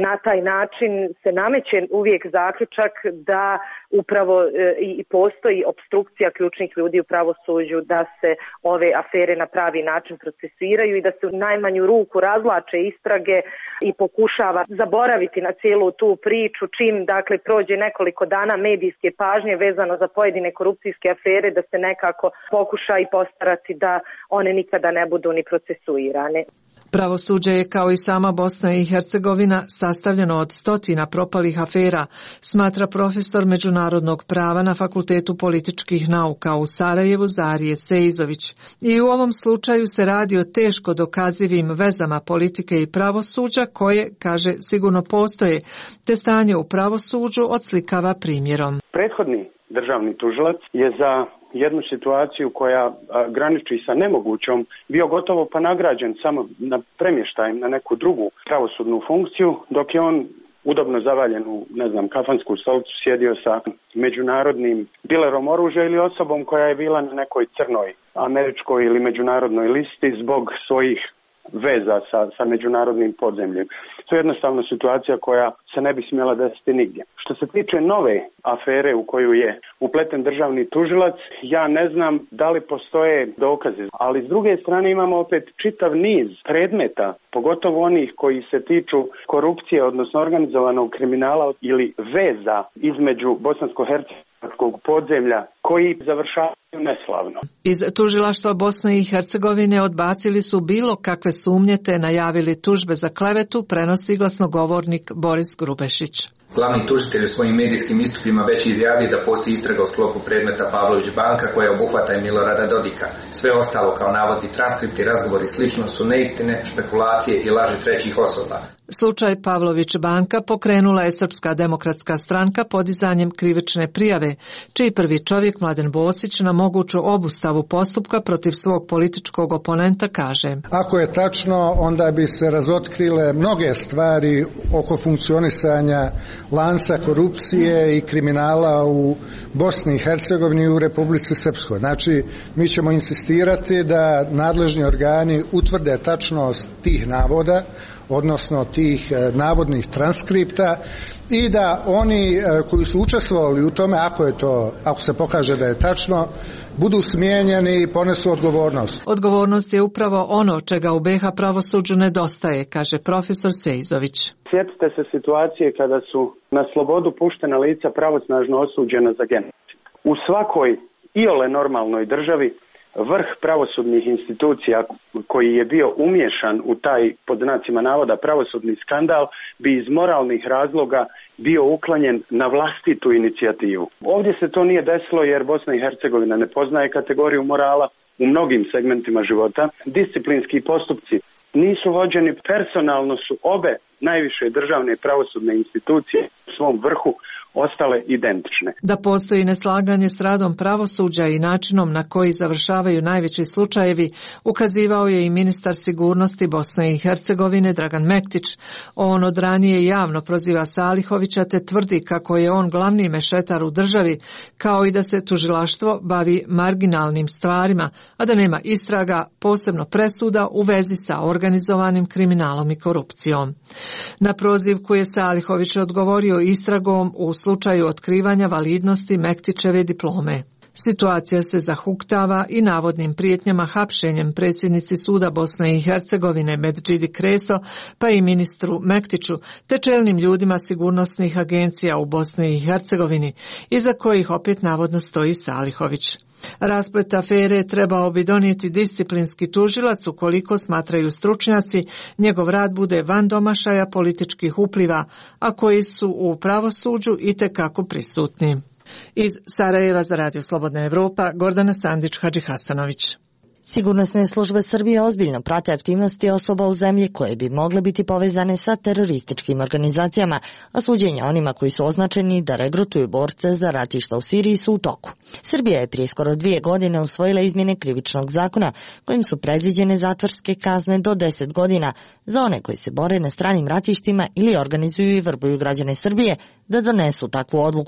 Na taj način se nameće uvijek zaključak da upravo i postoji opstrukcija ključnih ljudi u pravosuđu, da se ove afere na pravi način procesuiraju i da se u najmanju ruku razvlače istrage i pokušava zaboraviti na cijelu tu priču čim dakle prođe nekoliko dana medijske pažnje vezano za pojedine korupcijske afere, da se nekako pokuša i postarati da one nikada ne budu ni procesuirane. Pravosuđe je, kao i sama Bosna i Hercegovina, sastavljeno od stotina propalih afera, smatra profesor međunarodnog prava na Fakultetu političkih nauka u Sarajevu Zarije Sejzović. I u ovom slučaju se radi o teško dokazivim vezama politike i pravosuđa koje, kaže, sigurno postoje, te stanje u pravosuđu odslikava primjerom. Prethodni državni tužilac je za jednu situaciju koja a, graniči sa nemogućom bio gotovo pa nagrađen samo na premještajem na neku drugu pravosudnu funkciju, dok je on udobno zavaljen u, ne znam, kafansku stolicu sjedio sa međunarodnim dilerom oružja ili osobom koja je bila na nekoj crnoj američkoj ili međunarodnoj listi zbog svojih veza sa, sa međunarodnim podzemljem. To je jednostavno situacija koja se ne bi smjela desiti nigdje. Što se tiče nove afere u koju je upleten državni tužilac, ja ne znam da li postoje dokazi, ali s druge strane imamo opet čitav niz predmeta, pogotovo onih koji se tiču korupcije, odnosno organizovanog kriminala ili veza između bosansko-hercegovačkog podzemlja koji završavaju neslavno. Iz tužilaštva Bosne i Hercegovine odbacili su bilo kakve sumnje te najavili tužbe za klevetu, prenosi glasnogovornik Boris Grubešić. Glavni tužitelj u svojim medijskim istupima već izjavio da postoji istraga u sklopu predmeta Pavlović banka koja obuhvata i Milorada Dodika. Sve ostalo kao navodni transkripti, razgovori i slično su neistine, špekulacije i laži trećih osoba. Slučaj Pavlović banka pokrenula je Srpska demokratska stranka podizanjem krivične prijave, čiji prvi čovjek Mladen Bosić na moguću obustavu postupka protiv svog političkog oponenta kaže: Ako je tačno, onda bi se razotkrile mnoge stvari oko funkcionisanja lanca korupcije i kriminala u Bosni i Hercegovini i u Republici Srpskoj. Znači, mi ćemo insistirati da nadležni organi utvrde tačnost tih navoda, odnosno tih navodnih transkripta i da oni koji su učestvovali u tome, ako je to, ako se pokaže da je tačno, budu smijenjeni i ponesu odgovornost. Odgovornost je upravo ono čega u be ha pravosuđu nedostaje, kaže profesor Sejzović. Sjetite se situacije kada su na slobodu puštena lica pravosnažno osuđena za genocid. U svakoj iole normalnoj državi vrh pravosudnih institucija koji je bio umiješan u taj, pod znacima navoda, pravosudni skandal bi iz moralnih razloga bio uklonjen na vlastitu inicijativu. Ovdje se to nije desilo jer Bosna i Hercegovina ne poznaje kategoriju morala u mnogim segmentima života. Disciplinski postupci nisu vođeni, personalno su obe najviše državne pravosudne institucije u svom vrhu ostale identične. Da postoji neslaganje s radom pravosuđa i načinom na koji završavaju najveći slučajevi, ukazivao je i ministar sigurnosti Bosne i Hercegovine Dragan Mektić. On od ranije javno proziva Salihovića te tvrdi kako je on glavni mešetar u državi, kao i da se tužilaštvo bavi marginalnim stvarima, a da nema istraga, posebno presuda u vezi sa organizovanim kriminalom i korupcijom. Na prozivku je Salihović odgovorio istragom u slučaju otkrivanja validnosti Mektićeve diplome. Situacija se zahuktava i navodnim prijetnjama hapšenjem predsjednici suda Bosne i Hercegovine Medžidi Kreso, pa i ministru Mektiću, te čelnim ljudima sigurnosnih agencija u Bosni i Hercegovini, iza kojih opet navodno stoji Salihović. Rasplet afere trebao bi donijeti disciplinski tužilac ukoliko, smatraju stručnjaci, njegov rad bude van domašaja političkih upliva, a koji su u pravosuđu itekako prisutni. Iz Sarajeva za Radio Slobodna Evropa, Gordana Sandić-Hadžihasanović. Sigurnosne službe Srbije ozbiljno prate aktivnosti osoba u zemlji koje bi mogle biti povezane sa terorističkim organizacijama, a suđenja onima koji su označeni da regrutuju borce za ratišta u Siriji su u toku. Srbija je prije skoro dvije godine usvojila izmjene krivičnog zakona kojim su predviđene zatvorske kazne do deset godina za one koji se bore na stranim ratištima ili organizuju i vrbuju građane Srbije da donesu takvu odluku.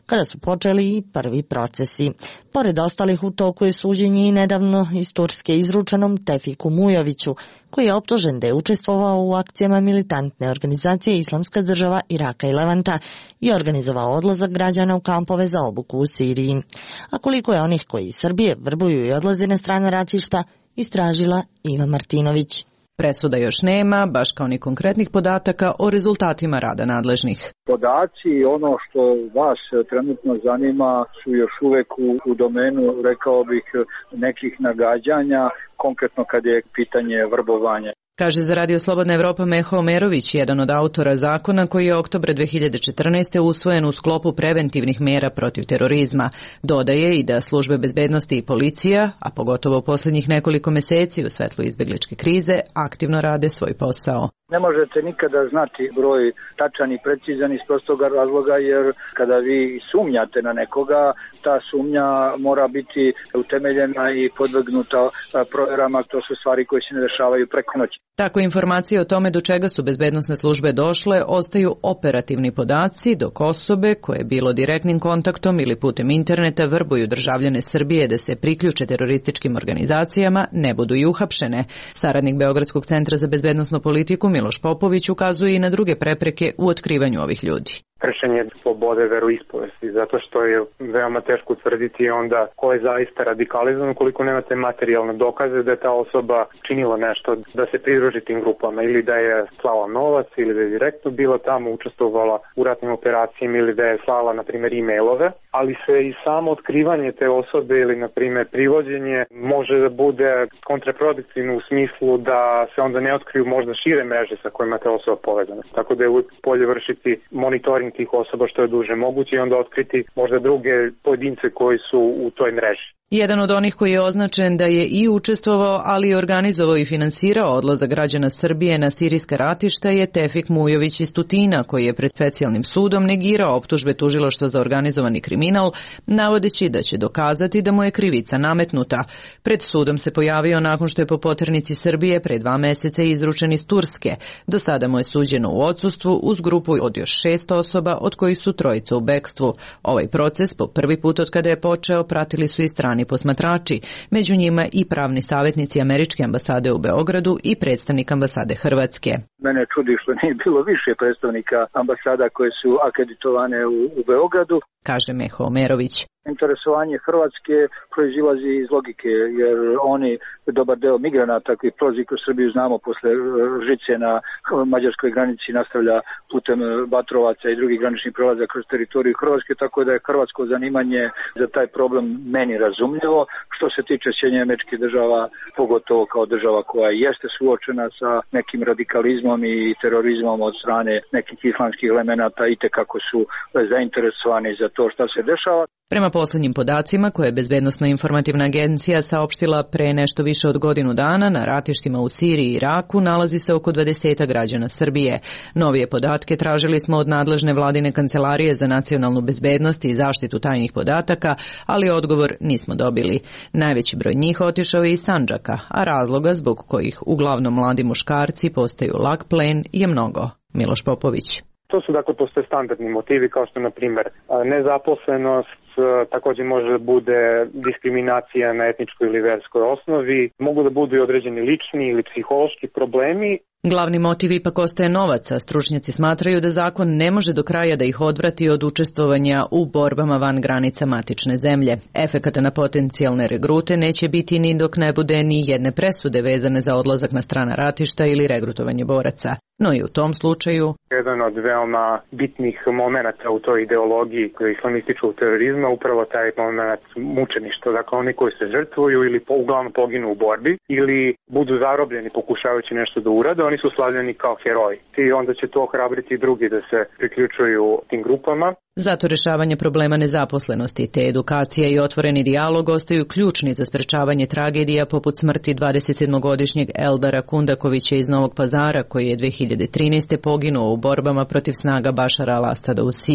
kada su počeli i prvi procesi. Pored ostalih u toku je suđenje i nedavno iz Turske izručenom Tefiku Mujoviću, koji je optužen da je učestvovao u akcijama militantne organizacije Islamska država Iraka i Levanta i organizovao odlazak građana u kampove za obuku u Siriji. A koliko je onih koji iz Srbije vrbuju i odlaze na strana ratišta, istražila Iva Martinović. Presuda još nema, baš kao ni konkretnih podataka o rezultatima rada nadležnih. Podaci i ono što vas trenutno zanima su još uvek u, u domenu, rekao bih, nekih nagađanja, konkretno kad je pitanje vrbovanja. Kaže za Radio Slobodna Evropa Meho Omerović, jedan od autora zakona koji je oktobra dve hiljade četrnaeste. usvojen u sklopu preventivnih mera protiv terorizma. Dodaje i da službe bezbednosti i policija, a pogotovo u posljednjih nekoliko meseci u svetlu izbegličke krize, aktivno rade svoj posao. Ne možete nikada znati broj tačan i precizan iz prostoga razloga, jer kada vi sumnjate na nekoga, ta sumnja mora biti utemeljena i podvrgnuta provjerama. To su stvari koje se ne dešavaju preko noći. Tako informacije o tome do čega su bezbednosne službe došle ostaju operativni podaci, dok osobe koje bilo direktnim kontaktom ili putem interneta vrbuju državljane Srbije da se priključe terorističkim organizacijama ne budu i uhapšene. Saradnik Beogradskog centra za bezbednosnu politiku Miloš Popović ukazuje i na druge prepreke u otkrivanju ovih ljudi. Kršenje slobode veroispovesti, zato što je veoma teško utvrditi onda ko je zaista radikalizovan ukoliko nemate materijalne dokaze da je ta osoba činila nešto, da se pridruži tim grupama ili da je slala novac ili da je direktno bila tamo, učestvovala u ratnim operacijama ili da je slala, na primjer, e-mailove, ali se i samo otkrivanje te osobe ili, na primjer, privođenje može da bude kontraproduktivno u smislu da se onda ne otkriju možda šire mreže sa kojima te osoba povezana. Tako da je uvijek bolje vršiti monitoring tih osoba što je duže moguće i onda otkriti možda druge pojedince koji su u toj mreži. Jedan od onih koji je označen da je i učestvovao, ali i organizovao i finansirao odlazak građana Srbije na sirijska ratišta je Tefik Mujović iz Tutina, koji je pred specijalnim sudom negirao optužbe tužilaštva za organizovani kriminal, navodeći da će dokazati da mu je krivica nametnuta. Pred sudom se pojavio nakon što je po poternici Srbije pre dva meseca izručen iz Turske. Do sada mu je suđeno u odsustvu uz grupu od još šest osoba, od kojih su trojica u bekstvu. Ovaj proces po prvi put od kada je počeo pratili su i strani posmatrači, među njima i pravni savjetnici Američke ambasade u Beogradu i predstavnik ambasade Hrvatske. Mene čudi što nije bilo više predstavnika ambasada koje su akreditovane u, u Beogradu, kaže Meho Omerović. Interesovanje Hrvatske proizilazi iz logike, jer oni, dobar deo migranata koji prolazi kroz Srbiju, znamo, posle žice na mađarskoj granici nastavlja putem Batrovaca i drugih graničnih prelaza kroz teritoriju Hrvatske, tako da je hrvatsko zanimanje za taj problem meni razumljivo. Što se tiče Sjedinjenih Američkih Država, pogotovo kao država koja jeste suočena sa nekim radikalizmom i terorizmom od strane nekih islamskih elemenata, i tekako su zainteresovani za to šta se dešava. Prema posljednjim podacima koje je Bezbednosno-informativna agencija saopštila pre nešto više od godinu dana, na ratištima u Siriji i Iraku nalazi se oko dvadeset građana Srbije. Novije podatke tražili smo od nadležne vladine kancelarije za nacionalnu bezbednost i zaštitu tajnih podataka, ali odgovor nismo dobili. Najveći broj njih otišao je iz Sandžaka, a razloga zbog kojih uglavnom mladi muškarci postaju lak plen je mnogo. Miloš Popović. To su, dakle, postoje standardni motivi kao što, na primjer, nezaposlenost, također može da bude diskriminacija na etničkoj ili verskoj osnovi, mogu da budu i određeni lični ili psihološki problemi. Glavni motiv ipak ostaje novac, a stručnjaci smatraju da zakon ne može do kraja da ih odvrati od učestvovanja u borbama van granica matične zemlje. Efekata na potencijalne regrute neće biti ni dok ne bude ni jedne presude vezane za odlazak na strana ratišta ili regrutovanje boraca. No i u tom slučaju jedan od veoma bitnih momenata u toj ideologiji islamističkog terorizma upravo taj moment mučeništva. Dakle, oni koji se žrtvuju ili po, uglavnom poginu u borbi ili budu zarobljeni pokušavajući nešto da urade, oni su slavljeni kao heroji. I onda će to ohrabriti drugi da se priključuju tim grupama. Zato rešavanje problema nezaposlenosti te edukacija i otvoreni dijalog ostaju ključni za sprečavanje tragedija poput smrti dvadesetsedmogodišnjeg Eldara Kundakovića iz Novog Pazara, koji je dve hiljade trinaeste. poginuo u borbama protiv snaga Bašara al-Asada u Siriji.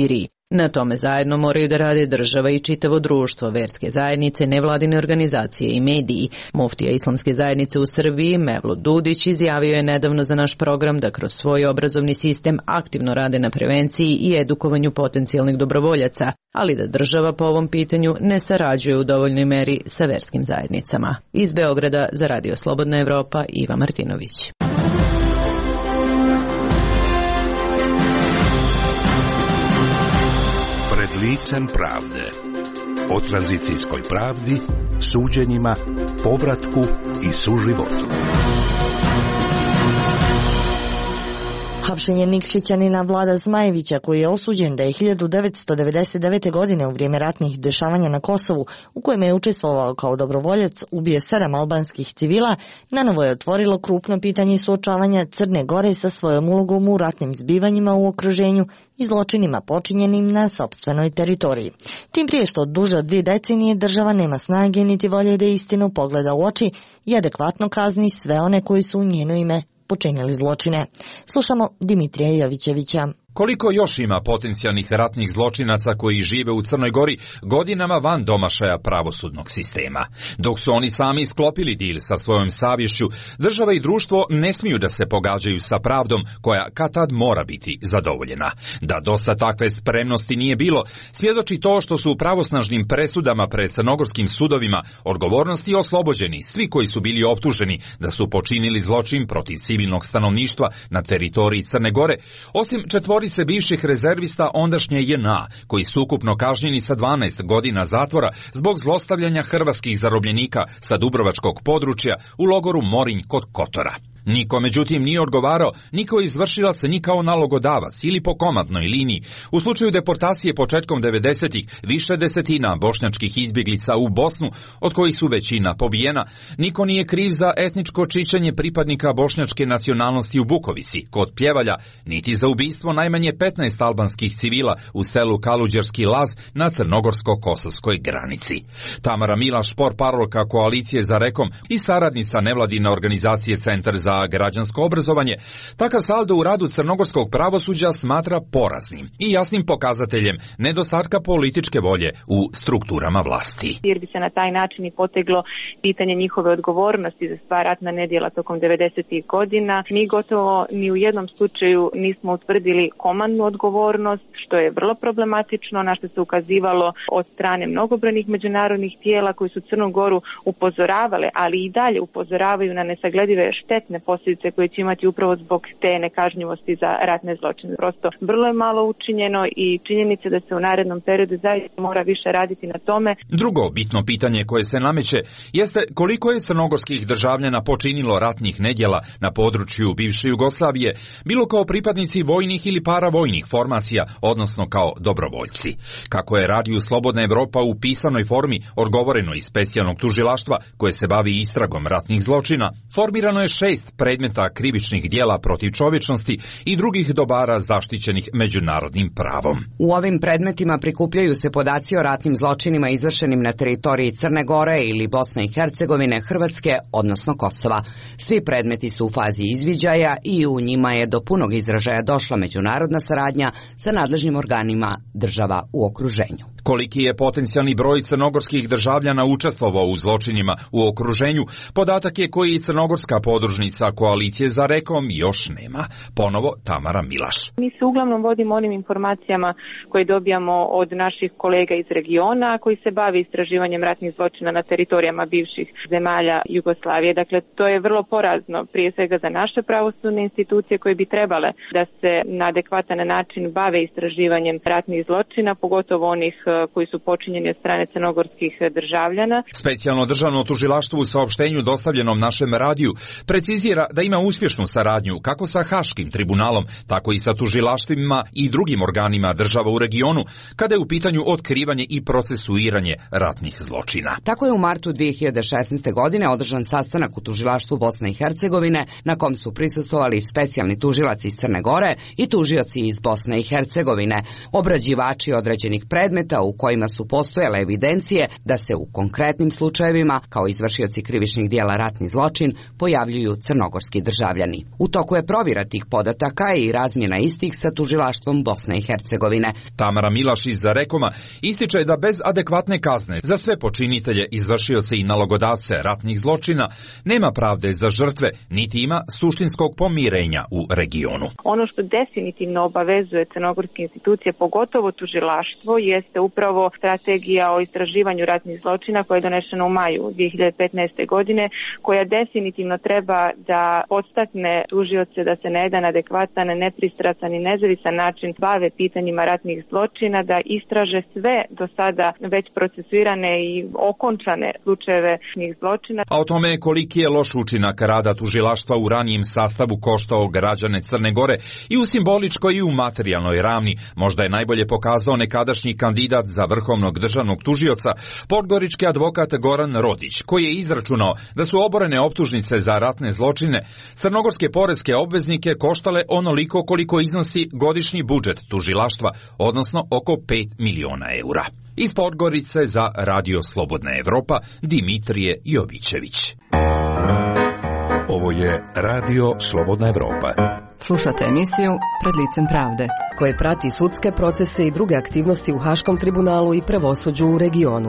Na tome zajedno moraju da rade država i čitavo društvo, verske zajednice, nevladine organizacije i mediji. Muftija Islamske zajednice u Srbiji, Mevlut Dudić, izjavio je nedavno za naš program da kroz svoj obrazovni sistem aktivno rade na prevenciji i edukovanju potencijalnih dobrovoljaca, ali da država po ovom pitanju ne sarađuje u dovoljnoj meri sa verskim zajednicama. Iz Beograda za Radio Slobodna Evropa, Iva Martinović. Pred licem pravde. O tranzicijskoj pravdi, suđenjima, povratku i suživotu. Hapšenje Nikšićanina Vlada Zmajevića, koji je osuđen da je hiljadu devetsto devedeset devete. godine u vrijeme ratnih dešavanja na Kosovu, u kojem je učestvovao kao dobrovoljac, ubio sedam albanskih civila, nanovo je otvorilo krupno pitanje suočavanja Crne Gore sa svojom ulogom u ratnim zbivanjima u okruženju i zločinima počinjenim na sopstvenoj teritoriji. Tim prije što duže od dvije decenije država nema snage niti volje da istinu pogleda u oči i adekvatno kazni sve one koji su u njeno ime počinili zločine. Slušamo Dimitrija Jovićevića. Koliko još ima potencijalnih ratnih zločinaca koji žive u Crnoj Gori godinama van domašaja pravosudnog sistema? Dok su oni sami sklopili dil sa svojom savješću, država i društvo ne smiju da se pogađaju sa pravdom koja kad tad mora biti zadovoljena. Da dosta takve spremnosti nije bilo, svjedoči to što su u pravosnažnim presudama pred crnogorskim sudovima odgovornosti oslobođeni svi koji su bili optuženi da su počinili zločin protiv civilnog stanovništva na teritoriji Crne Gore, osim četvori se bivših rezervista ondašnje J N A, koji su ukupno kažnjeni sa dvanaest godina zatvora zbog zlostavljanja hrvatskih zarobljenika sa dubrovačkog područja u logoru Morinj kod Kotora. Niko, međutim, nije odgovarao ni kao izvršilac ni kao nalogodavac ili po komandnoj liniji. U slučaju deportacije početkom devedesetih više desetina bošnjačkih izbjeglica u Bosnu, od kojih su većina pobijena, niko nije kriv za etničko čišćenje pripadnika bošnjačke nacionalnosti u Bukovici, kod Pljevalja, niti za ubistvo najmanje petnaest albanskih civila u selu Kaluđerski Laz na crnogorsko-kosovskoj granici. Tamara Milaš, portparolka Koalicije za Rekom i saradnica nevladine organizacije Centar za građansko obrazovanje, takav saldo u radu crnogorskog pravosuđa smatra poraznim i jasnim pokazateljem nedostatka političke volje u strukturama vlasti. Jer bi se na taj način i poteglo pitanje njihove odgovornosti za sva ratna nedjela tokom devedesetih godina. Mi gotovo ni u jednom slučaju nismo utvrdili komandnu odgovornost, što je vrlo problematično, na što se ukazivalo od strane mnogobrojnih međunarodnih tijela koji su Crnu Goru upozoravale, ali i dalje upozoravaju na nesagledive štetne posljedice koje će imati upravo zbog te nekažnjivosti za ratne zločine. Prosto vrlo je malo učinjeno i činjenica da se u narednom periodu zaista mora više raditi na tome. Drugo bitno pitanje koje se nameće jeste koliko je crnogorskih državljana počinilo ratnih nedjela na području bivše Jugoslavije, bilo kao pripadnici vojnih ili paravojnih formacija, odnosno kao dobrovoljci. Kako je Radio Slobodna Evropa u pisanoj formi odgovoreno iz specijalnog tužilaštva koje se bavi istragom ratnih zločina, formirano je šest predmeta krivičnih djela protiv čovječnosti i drugih dobara zaštićenih međunarodnim pravom. U ovim predmetima prikupljaju se podaci o ratnim zločinima izvršenim na teritoriji Crne Gore ili Bosne i Hercegovine, Hrvatske, odnosno Kosova. Svi predmeti su u fazi izviđaja i u njima je do punog izražaja došla međunarodna saradnja sa nadležnim organima država u okruženju. Koliki je potencijalni broj crnogorskih državljana učestvovao u zločinima u okruženju, podatak je koji crnogorska podružnica Koalicije za Rekom još nema. Ponovo Tamara Milaš. Mi se uglavnom vodimo onim informacijama koje dobijamo od naših kolega iz regiona koji se bavi istraživanjem ratnih zločina na teritorijama bivših zemalja Jugoslavije. Dakle, to je vrlo porazno prije svega za naše pravosudne institucije koje bi trebale da se na adekvatan način bave istraživanjem ratnih zločina, pogotovo onih koji su počinjeni od strane crnogorskih državljana. Specijalno državno tužilaštvo u saopštenju dostavljenom našem radiju precizira da ima uspješnu saradnju kako sa Haškim tribunalom, tako i sa tužilaštvima i drugim organima država u regionu, kada je u pitanju otkrivanje i procesuiranje ratnih zločina. Tako je u martu dvije hiljade šesnaeste. godine održan sastanak u tužilaštvu Bosne i Hercegovine, na kom su prisustvovali specijalni tužilac iz Crne Gore i tužioci iz Bosne i Hercegovine, obrađivači određenih predmeta u kojima su postojale evidencije da se u konkretnim slučajevima, kao izvršioci krivičnih dijela ratni zločin, pojavljuju crnogorski državljani. U toku je provjera tih podataka i razmjena istih sa tužilaštvom Bosne i Hercegovine. Tamara Milaš iz Rekoma ističe da bez adekvatne kazne za sve počinitelje, izvršioce i nalogodavce ratnih zločina nema pravde za žrtve, niti ima suštinskog pomirenja u regionu. Ono što definitivno obavezuje crnogorske institucije, pogotovo tužilaštvo, jeste upravo strategija o istraživanju ratnih zločina koja je donešena u maju dvije hiljade petnaeste. godine, koja definitivno treba da podstakne tužioce da se na jedan adekvatan, nepristrasan i nezavisan način bave pitanjima ratnih zločina, da istraže sve do sada već procesuirane i okončane slučajeve ratnih zločina. A o tome koliki je loš učinak rada tužilaštva u ranijem sastavu koštao građane Crne Gore i u simboličkoj i u materijalnoj ravni, možda je najbolje pokazao nekadašnji kandidat za vrhovnog državnog tužioca, podgorički advokat Goran Rodić, koji je izračunao da su oborene optužnice za ratne zločine crnogorske poreske obveznike koštale onoliko koliko iznosi godišnji budžet tužilaštva, odnosno oko pet miliona eura. Iz Podgorice za Radio Slobodna Evropa, Dimitrije Jovićević. Ovo je Radio Slobodna Evropa. Slušate emisiju Pred licem pravde, koje prati sudske procese i druge aktivnosti u Haškom tribunalu i pravosuđu u regionu.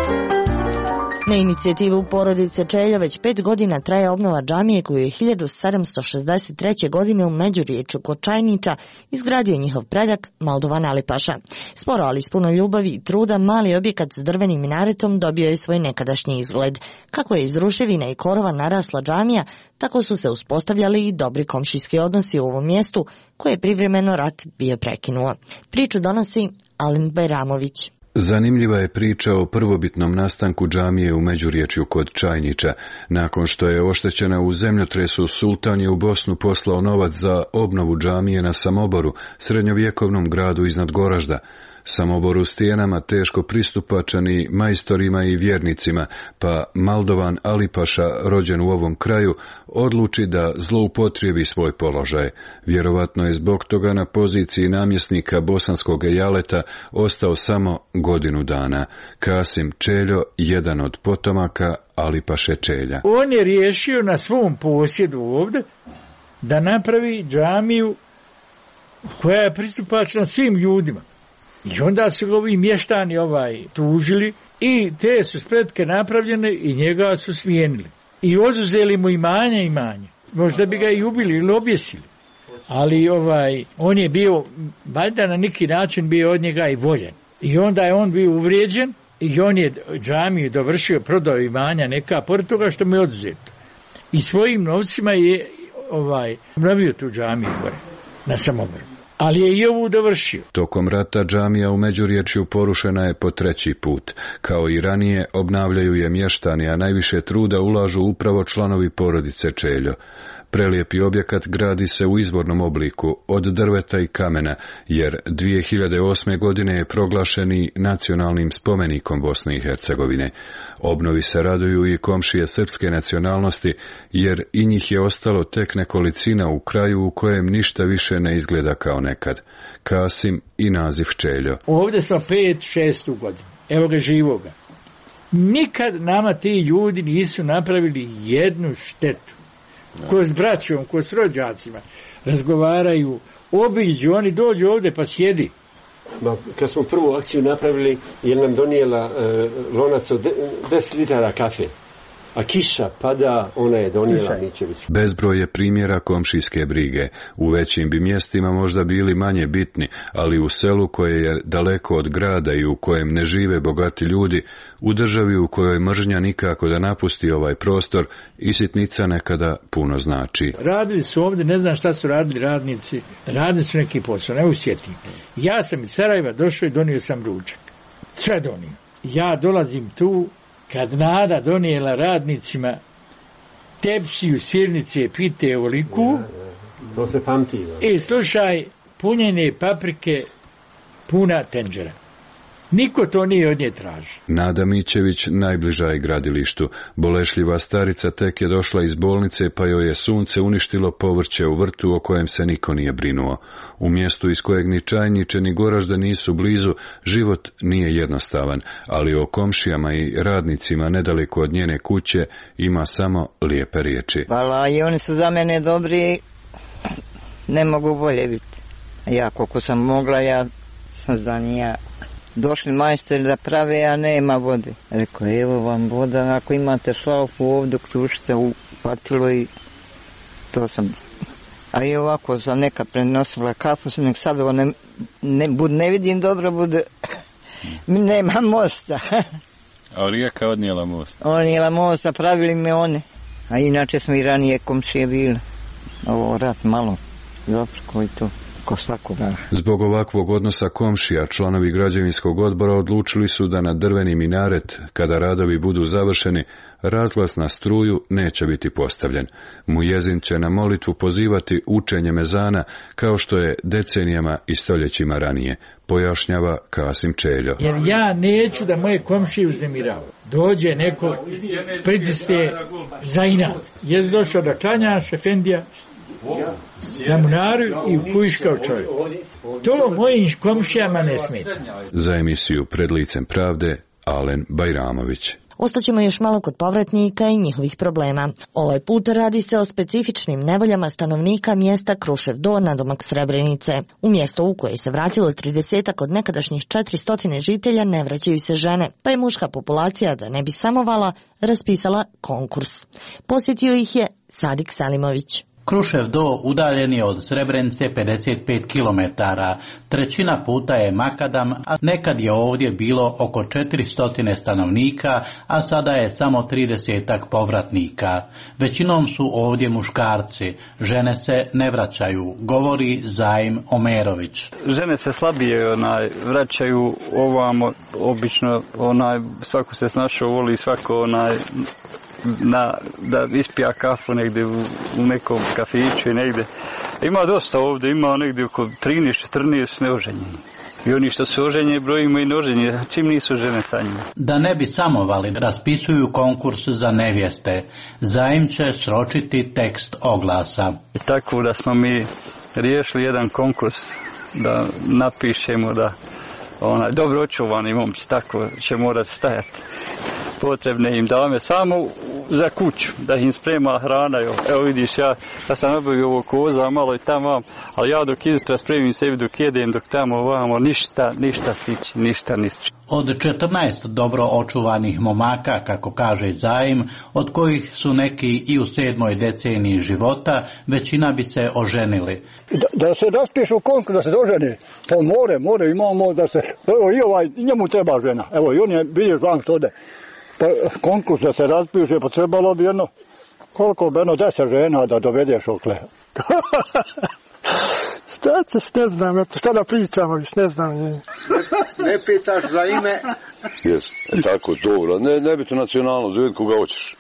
Na inicijativu porodice Čeljo već pet godina traje obnova džamije koju je hiljadu sedamsto šezdeset treće. godine u Međuriječju kod Čajnića izgradio njihov predak Maldovan Alipaša. Sporo, ali s puno ljubavi i truda, mali objekat s drvenim minaretom dobio je svoj nekadašnji izgled. Kako je iz ruševina i korova narasla džamija, tako su se uspostavljali i dobri komšijski odnosi u ovom mjestu koje je privremeno rat bio prekinuo. Priču donosi Alin Bajramović. Zanimljiva je priča o prvobitnom nastanku džamije u Međuriječju kod Čajnića. Nakon što je oštećena u zemljotresu, sultan je u Bosnu poslao novac za obnovu džamije na Samoboru, srednjovjekovnom gradu iznad Goražda. Samoboru stijenama teško pristupačan i majstorima i vjernicima, pa Maldovan Alipaša, rođen u ovom kraju, odluči da zloupotrijebi svoj položaj. Vjerovatno je zbog toga na poziciji namjesnika bosanskog ejaleta ostao samo godinu dana. Kasim Čeljo, jedan od potomaka Alipaše Čelja. On je riješio na svom posjedu ovdje da napravi džamiju koja je pristupačna svim ljudima. I onda su ovi mještani ovaj tužili i te su spletke napravljene i njega su smijenili. I oduzeli mu imanje imanje. Možda bi ga i ubili ili objesili. Ali ovaj, on je bio, valjda na neki način bio od njega i voljen. I onda je on bio uvrijeđen i on je džamiju dovršio, prodao imanja neka, pored toga što mu je oduzeto. I svojim novcima je ovaj, obnovio tu džamiju gore, na Samoboru. Ali je i ovu dovršio. Tokom rata džamija u Međuriječju porušena je po treći put. Kao i ranije, obnavljaju je mještani, a najviše truda ulažu upravo članovi porodice Čeljo. Prelijepi objekat gradi se u izvornom obliku, od drveta i kamena, jer dvije hiljade osme. godine je proglašeni nacionalnim spomenikom Bosne i Hercegovine. Obnovi se raduju i komšije srpske nacionalnosti, jer i njih je ostalo tek nekolicina u kraju u kojem ništa više ne izgleda kao nekad. Kasim i naziv Čeljo. Ovdje smo pet, šestu godinu. Evo ga živoga. Nikad nama ti ljudi nisu napravili jednu štetu. Ko s braćom, ko s rođacima razgovaraju, obiđu, oni dođu ovdje pa sjedi. Ma, kad smo prvu akciju napravili, je nam donijela e, lonac od deset litara kafe. A kiša pada, ona je donijela Mićević. Bezbroj je primjera komšijske brige. U većim bi mjestima možda bili manje bitni, ali u selu koje je daleko od grada i u kojem ne žive bogati ljudi, u državi u kojoj mržnja nikako da napusti ovaj prostor, i sitnica nekada puno znači. Radili su ovdje, ne znam šta su radili radnici, radili su neki posao, ne usjetim. Ja sam iz Sarajeva došao i donio sam ručak. Sve donio. Ja dolazim tu, kad Nada donijela radnicima tepsiju sirnice pite ovoliku, ja, ja. To se pamti. I slušaj, punjene paprike, puna tenđera. Niko to nije od nje traži. Nada Mićević najbliža je gradilištu. Bolešljiva starica tek je došla iz bolnice pa joj je sunce uništilo povrće u vrtu o kojem se niko nije brinuo. U mjestu iz kojeg ni Čajniče ni Goražde nisu blizu, život nije jednostavan, ali o komšijama i radnicima nedaleko od njene kuće ima samo lijepe riječi. Hvala, i oni su za mene dobri, ne mogu bolje biti. Ja koliko sam mogla, ja sam za njega. Došli majstori da prave, a nema vode. Rekao, evo vam voda, ako imate šalfu ovdje, ključite u patilo i to sam. A i ovako sam neka prenosila kafu, nek sad ovo ne, ne, bud, ne vidim dobro, bude, mi nema mosta. A rijeka odnijela most? Odnijela mosta, pravili me one. A inače smo i ranije komšije bili. Ovo rat malo, dobro koji to. Zbog ovakvog odnosa komšija, članovi građevinskog odbora odlučili su da na drveni minaret, kada radovi budu završeni, razglas na struju neće biti postavljen. Mujezin će na molitvu pozivati učenje mezana kao što je decenijama i stoljećima ranije, pojašnjava Kasim Čeljo. Jer ja neću da moje komšije uznemiravaju. Dođe neko pritisne za inat. Jes došao da klanja Šefendija na munaru i u kujiš kao čovjek. To mojim komšijama ne smeta. Za emisiju Pred licem pravde, Alen Bajramović. Ostaćemo još malo kod povratnika i njihovih problema. Ovaj put radi se o specifičnim nevoljama stanovnika mjesta Krušev Do nadomak Srebrenice. U mjesto u koje se vratilo tridesetak od nekadašnjih četiristo žitelja ne vraćaju se žene, pa je muška populacija, da ne bi samovala, raspisala konkurs. Posjetio ih je Sadik Selimović. Krušev Do udaljen je od Srebrenice pedeset pet kilometara, trećina puta je makadam, a nekad je ovdje bilo oko četiristo stanovnika, a sada je samo tridesetak povratnika. Većinom su ovdje muškarci, žene se ne vraćaju, govori Zaim Omerović. Žene se slabije onaj, vraćaju ovamo, obično onaj, svako se snašao, voli svako onaj, Na, da ispija kafu negdje u, u nekom kafiću i negdje. Ima dosta ovdje, ima negdje oko trinaest četrnaest neoženjeni. I oni što su oženjeni brojimo i neoženjeni, čim nisu žene sa njima. Da ne bi samovali, raspisuju konkurs za nevjeste. Zaim će sročiti tekst oglasa. I tako da smo mi riješili jedan konkurs da napišemo da onaj dobro očuvani momci, tako će morati stajati. Potrebne im dame samo za kuću, da im sprema hrana. Evo vidiš, ja, ja sam nabavio ovo koza, malo i tamo, ali ja dok izistra spremim sebi dok jedem, dok tamo ovamo, ništa, ništa stići, ništa ništa. Od četrnaest dobro očuvanih momaka, kako kaže Zaim, od kojih su neki i u sedmoj deceniji života, većina bi se oženili. Da, da se raspišu konkurs, da se dožene, to more, more imamo da se, evo i ovaj, njemu treba žena, evo i on je, vidiš van što ode. Pa konkurs da se raspiše, pa trebalo bi jedno, koliko bi jedno deset žena da dovedeš okle. Šta ćeš, ne znam, šta da pričamo, viš, ne znam. Ne, ne pitaš za ime? Jest, tako, dobro, ne, ne bi to nacionalno, zovjeti koga hoćeš.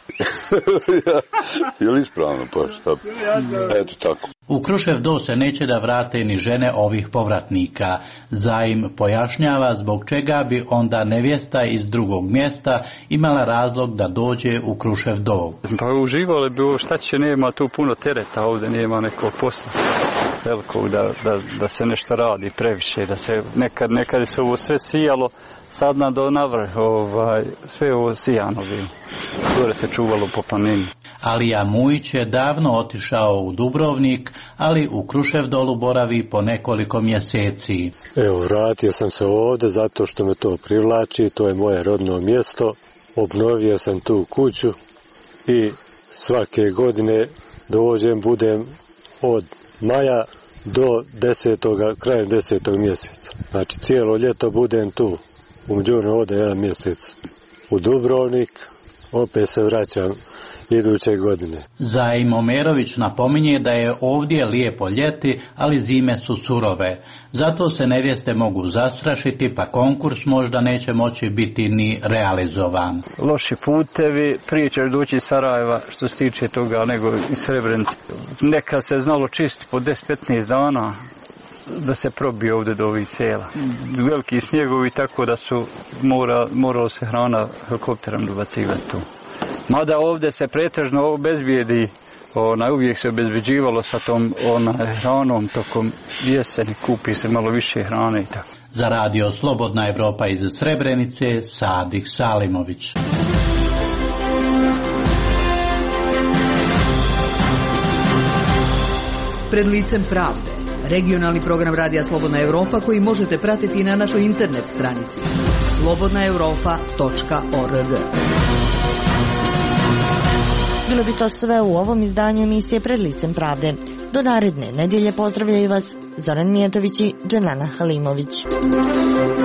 Je li ispravno, pa šta? Eto, tako. U Krušev Do se neće da vrate ni žene ovih povratnika. Zaim pojašnjava zbog čega bi onda nevjesta iz drugog mjesta imala razlog da dođe u Krušev Do. Pa uživali bi ovo, šta će, nema tu puno tereta ovdje, nema nekog posla velikog da, da, da se nešto radi previše, da se nekad, nekad se ovo sve sijalo, sad na do navrh, ovaj, sve ovo sijano bilo. Gore se čuvalo po planini. Alija Mujić je davno otišao u Dubrovnik, ali u Krušev Dolu boravi po nekoliko mjeseci. Evo, vratio sam se ovdje zato što me to privlači, to je moje rodno mjesto. Obnovio sam tu kuću i svake godine dođem, budem od maja do desetoga, krajem desetog mjeseca. Znači cijelo ljeto budem tu. Umeđutim ode jedan mjesec u Dubrovnik, opet se vraćam iduće godine. Zaim Omerović napominje da je ovdje lijepo ljeti, ali zime su surove. Zato se nevjeste mogu zastrašiti, pa konkurs možda neće moći biti ni realizovan. Loši putevi, prije ćeš doći iz Sarajeva što se tiče toga nego iz Srebrenice. Nekad se znalo čistiti po deset do petnaest dana. da se probije ovdje do ovih sela. Veliki snjegovi, tako da su mora, moralo se hrana helikopterom dobacivati tu. Mada ovdje se pretežno obezbijedi, ona, uvijek se obezbeđivalo sa tom ona, hranom tokom jeseni, kupi se malo više hrane i tako. Za radio Slobodna Evropa iz Srebrenice, Sadik Salimović. Pred licem pravde. Regionalni program Radija Slobodna Evropa koji možete pratiti na našoj internet stranici slobodna europa tačka org. Bilo bi to sve u ovom izdanju emisije Pred licem pravde. Do naredne nedjelje pozdravljaju vas Zoran Mijatović i Dženana Halimović.